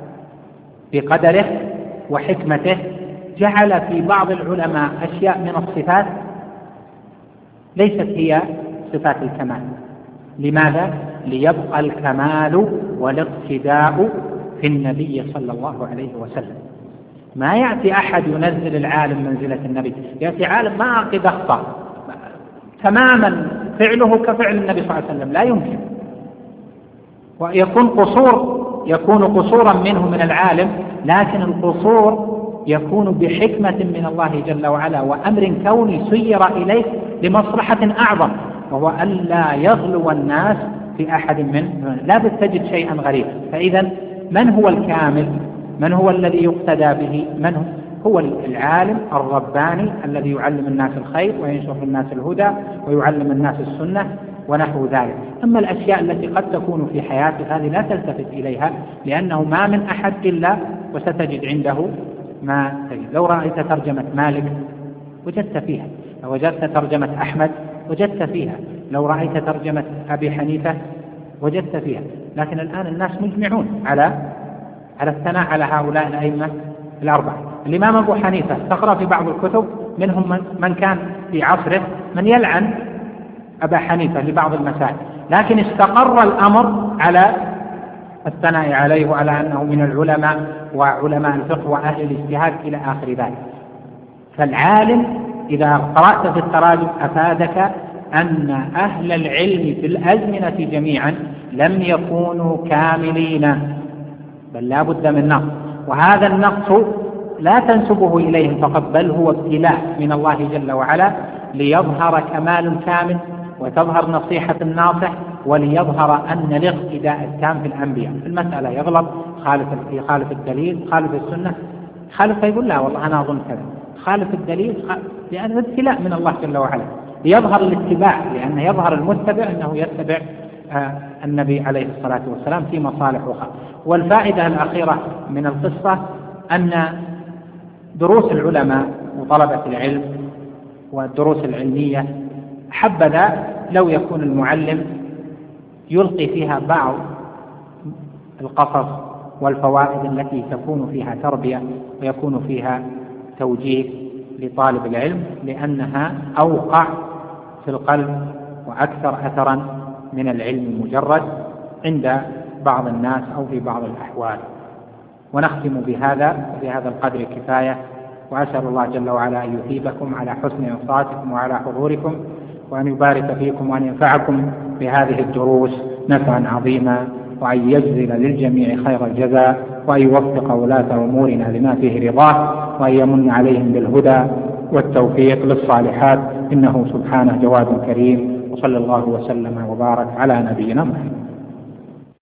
بقدره وحكمته جعل في بعض العلماء أشياء من الصفات ليست هي صفات الكمال. لماذا؟ ليبقى الكمال والاقتداء في النبي صلى الله عليه وسلم. ما يأتي أحد ينزل العالم منزلة النبي، يأتي عالم ما قد أخطأ تماما فعله كفعل النبي صلى الله عليه وسلم، لا يمكن. ويكون قصور يكون قصورا منه من العالم، لكن القصور يكون بحكمة من الله جل وعلا وأمر كوني سير إليه لمصلحة أعظم، وهو ألا يغلو الناس في أحد من لا تجد شيئا غريبا. فإذا من هو الكامل؟ من هو الذي يقتدى به؟ من هو؟ هو العالم الرباني الذي يعلم الناس الخير وينشر الناس الهدى ويعلم الناس السنة ونحو ذلك. أما الأشياء التي قد تكون في حياتك هذه لا تلتفت إليها، لأنه ما من أحد إلا وستجد عنده ما تجد. لو رأيت ترجمة مالك وجدت فيها، لو وجدت ترجمة أحمد وجدت فيها، لو رأيت ترجمة أبي حنيفة وجدت فيها. لكن الآن الناس مجمعون على على الثناء على هؤلاء الأئمة الأربعة. الإمام أبو حنيفة تقرأ في بعض الكتب منهم من, من كان في عصره من يلعن أبا حنيفة لبعض المسائل، لكن استقر الأمر على الثناء عليه وعلى أنه من العلماء وعلماء الفقه وأهل الاجتهاد إلى آخر ذلك. فالعالم إذا قرأت في التراجم أفادك أن أهل العلم في الأزمنة جميعا لم يكونوا كاملين، بل لا بد من نقص، وهذا النقص لا تنسبه إليهم فقط، بل هو ابتلاء من الله جل وعلا ليظهر كمال كامل وتظهر نصيحة الناصح، وليظهر أن الاقتداء التام في الأنبياء. في المسألة يغلط، خالف يخالف الدليل، خالف السنة، خالف يقول لا والله أنا أظن كذا، خالف الدليل، لأن ابتلاء من الله جل وعلا ليظهر الاتباع، لأن يظهر المتبع أنه يتبع آه النبي عليه الصلاة والسلام في مصالح أخرى. والفائدة الأخيرة من القصة أن دروس العلماء وطلبة العلم والدروس العلمية حبذا لو يكون المعلم يلقي فيها بعض القصص والفوائد التي تكون فيها تربية ويكون فيها توجيه لطالب العلم، لأنها أوقع في القلب وأكثر أثرا من العلم المجرد عند بعض الناس أو في بعض الأحوال. ونختم بهذا بهذا القدر كفاية، وأسأل الله جل وعلا أن يثيبكم على حسن إنصاتكم وعلى حضوركم، وأن يبارك فيكم وأن ينفعكم بهذه الدروس نفعا عظيما، وأن يجزل للجميع خير الجزاء، وأن يوفق ولاة أمورنا لما فيه رضاه، وأن يمن عليهم بالهدى والتوفيق للصالحات، إنه سبحانه جواد كريم. وصلى الله وسلم وبارك على نبينا محمد.